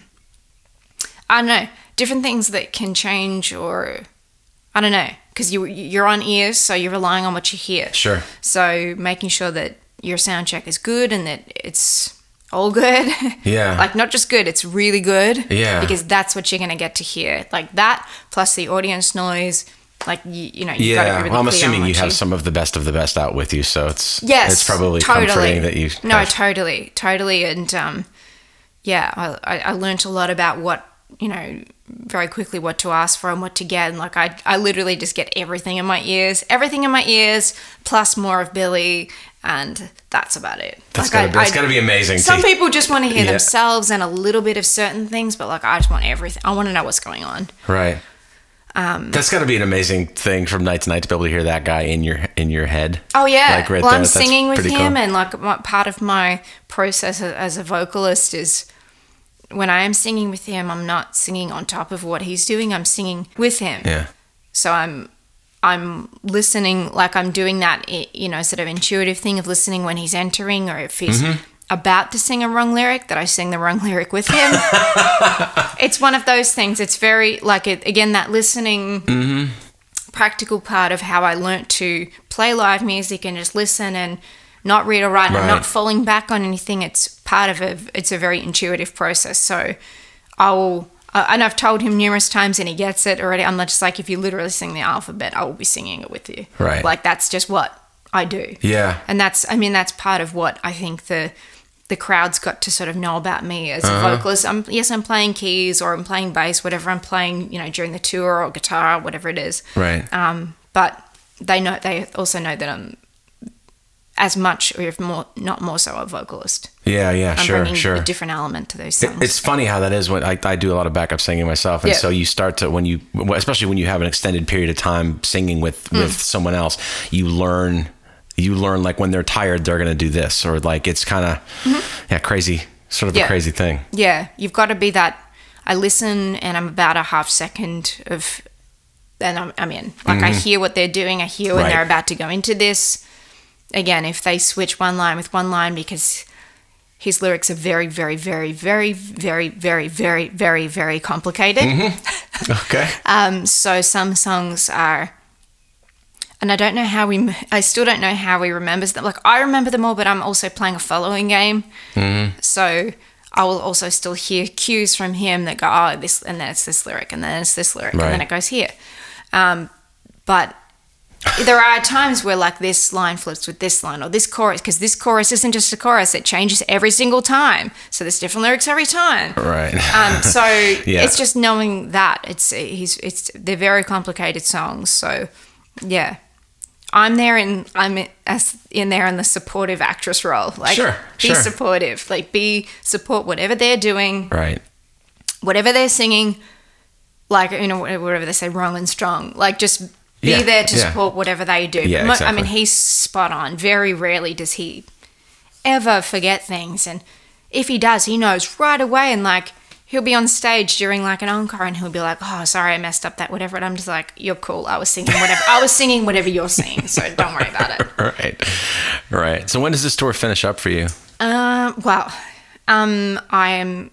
I don't know, different things that can change, or I don't know. Because you, you're on ears, so you're relying on what you hear. Sure. So making sure that your sound check is good and that it's all good. Yeah. Like, not just good, it's really good. Yeah. Because that's what you're going to get to hear. Like, that plus the audience noise. Like, you, you know, you've yeah. got to be really well, I'm clear assuming on you what have you... some of the best of the best out with you, so it's yes, it's probably totally. comforting that you No, have... totally. Totally. And, um, yeah, I, I, I learned a lot about what, you know, very quickly what to ask for and what to get. And like, I I literally just get everything in my ears, everything in my ears, plus more of Billy, and that's about it. That's like gotta, I, that's I, gotta be amazing. Some to, people just want to hear yeah. themselves and a little bit of certain things, but like, I just want everything. I want to know what's going on. Right. Um, that's got to be an amazing thing from night to night to be able to hear that guy in your in your head. Oh yeah. Like right well, there. I'm That's singing with him, cool. and like my, part of my process as a vocalist is, when I am singing with him, I'm not singing on top of what he's doing. I'm singing with him. Yeah. So I'm I'm listening, like I'm doing that, you know, sort of intuitive thing of listening when he's entering, or if he's mm-hmm. about to sing a wrong lyric, that I sing the wrong lyric with him. It's one of those things. It's very, like, it, again, that listening mm-hmm. practical part of how I learnt to play live music and just listen and not read or write, right. and not falling back on anything. It's part of a, it's a very intuitive process. So I will, uh, and I've told him numerous times and he gets it already. I'm not just like, if you literally sing the alphabet, I will be singing it with you. Right. Like, that's just what I do. Yeah. And that's, I mean, that's part of what I think the, the crowd's got to sort of know about me as uh-huh. a vocalist. I'm, yes, I'm playing keys or I'm playing bass, whatever I'm playing, you know, during the tour, or guitar, whatever it is. Right. Um, but they know, they also know that I'm as much, or if more, not more so, a vocalist. Yeah, yeah, I'm sure, bringing sure. a different element to those songs. It's funny how that is when I, I do a lot of backup singing myself, and yeah. so you start to, when you, especially when you have an extended period of time singing with mm. with someone else, you learn, you learn like when they're tired, they're gonna do this, or like it's kind of mm-hmm. yeah, crazy, sort of yeah. a crazy thing. Yeah, you've got to be that. I listen, and I'm about a half second of, and I'm, I'm in. Like mm-hmm. I hear what they're doing. I hear when right. they're about to go into this. Again, if they switch one line with one line, because his lyrics are very, very, very, very, very, very, very, very, very complicated. Mm-hmm. Okay. um, so some songs are, and I don't know how we, I still don't know how he remembers them. Like, I remember them all, but I'm also playing a following game. Mm-hmm. So I will also still hear cues from him that go, oh, this, and then it's this lyric, and then it's this lyric, right. and then it goes here. Um, but there are times where, like, this line flips with this line, or this chorus, because this chorus isn't just a chorus, it changes every single time, so there's different lyrics every time. Right. Um so yeah. it's just knowing that it's he's it's they're very complicated songs. So yeah, I'm there in I'm in, as in there in the supportive actress role. Like, sure, be sure. supportive, like be support whatever they're doing, right, whatever they're singing, like, you know, whatever they say, wrong and strong, like, just be yeah, there to yeah. support whatever they do. Yeah, Mo- exactly. I mean, he's spot on. Very rarely does he ever forget things. And if he does, he knows right away. And, like, he'll be on stage during, like, an encore, and he'll be like, oh, sorry, I messed up that whatever. And I'm just like, you're cool. I was singing whatever. I was singing whatever you're singing, so don't worry about it. Right. Right. So when does this tour finish up for you? Um, well, um, I am...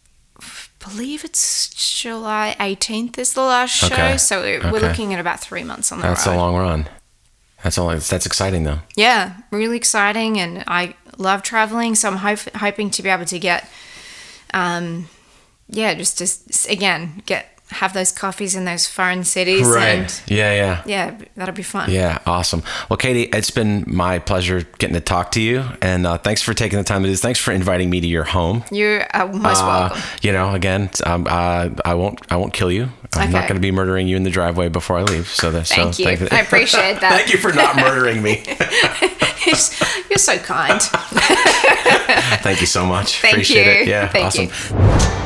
believe it's July eighteenth is the last show, okay. so we're, okay. we're looking at about three months on the that's road. That's a long run. That's all. That's exciting, though. Yeah, really exciting, and I love traveling, so I'm hope, hoping to be able to get, um, yeah, just to again get have those coffees in those foreign cities. Right. And Yeah, yeah. yeah, that'll be fun. Yeah, awesome. Well, Katie, it's been my pleasure getting to talk to you, and uh, thanks for taking the time to do this. Thanks for inviting me to your home. You're uh, most Uh, welcome. you know, again, um, uh, I won't, I won't kill you. I'm not Okay. going to be murdering you in the driveway before I leave. So, that, Thank so you. I appreciate that. Thank you for not murdering me. You're, you're so kind. Thank you so much. Thank Appreciate you. it. Yeah, Thank awesome. you.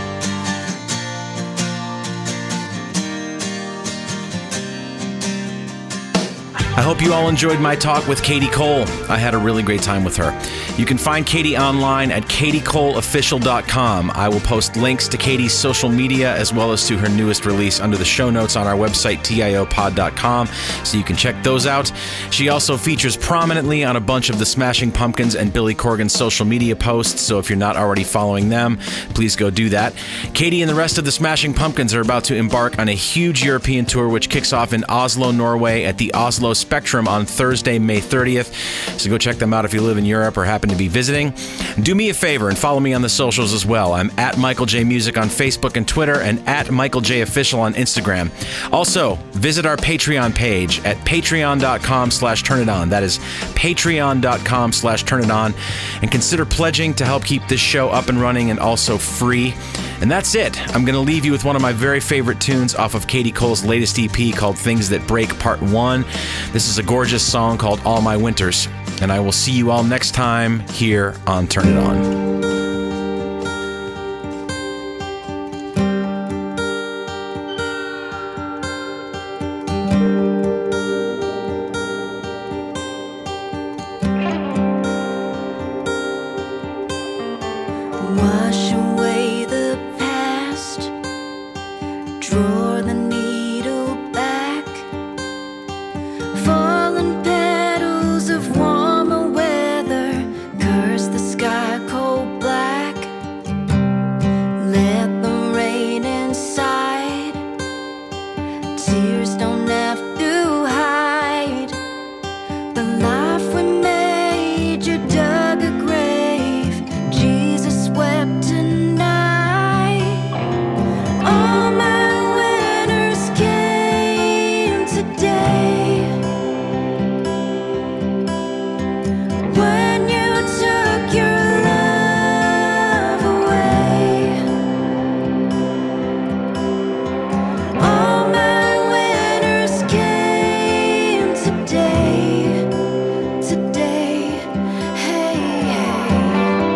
I hope you all enjoyed my talk with Katie Cole. I had a really great time with her. You can find Katie online at katie cole official dot com. I will post links to Katie's social media as well as to her newest release under the show notes on our website, T I O pod dot com, so you can check those out. She also features prominently on a bunch of the Smashing Pumpkins and Billy Corgan's social media posts, so if you're not already following them, please go do that. Katie and the rest of the Smashing Pumpkins are about to embark on a huge European tour which kicks off in Oslo, Norway at the Oslo Spectrum on Thursday, May thirtieth. So go check them out if you live in Europe or happen to be visiting. Do me a favor and follow me on the socials as well. I'm at Michael J Music on Facebook and Twitter and at Michael J Official on Instagram. Also, visit our Patreon page at patreon dot com slash turn it on. That is patreon dot com slash turn it on. And consider pledging to help keep this show up and running and also free. And that's it. I'm going to leave you with one of my very favorite tunes off of Katie Cole's latest E P called Things That Break Part one. This is a gorgeous song called All My Winters. And I will see you all next time here on Turn It On. Wash away the past, draw the needle back, fallen petals of warmer weather, curse the sky cold black, let them rain inside, tears don't have to hide, the life we made, you dug a grave, Jesus wept tonight. All my winners came today. When you took your love away, all my winners came today, today, hey, hey.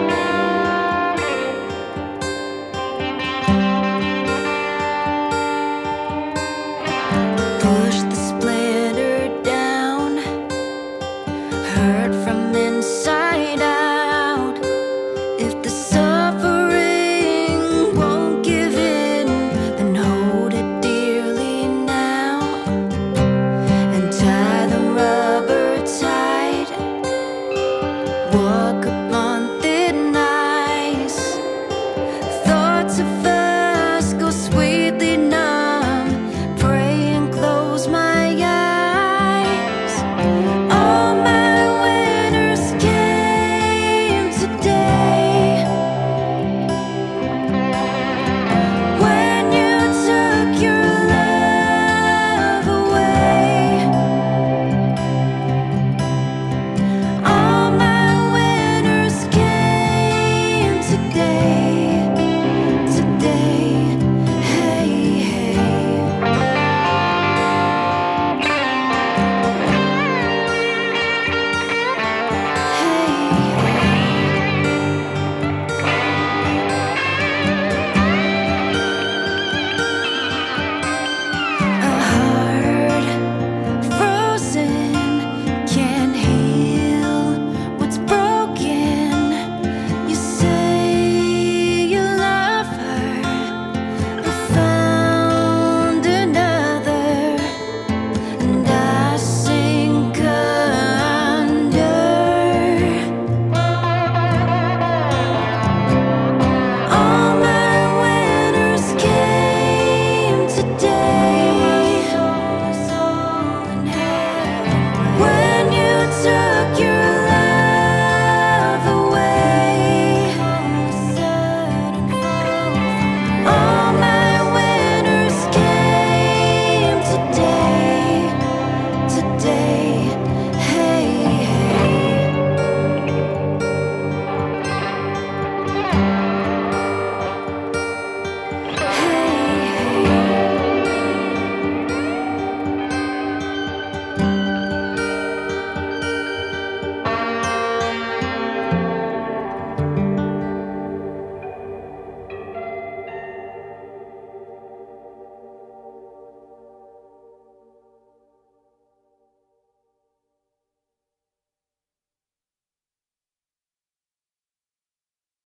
Push the splinter down, hurt from inside out. If the suffering won't give in, then hold it dearly now and tie the rubber tight. Walk upon thin ice, thoughts of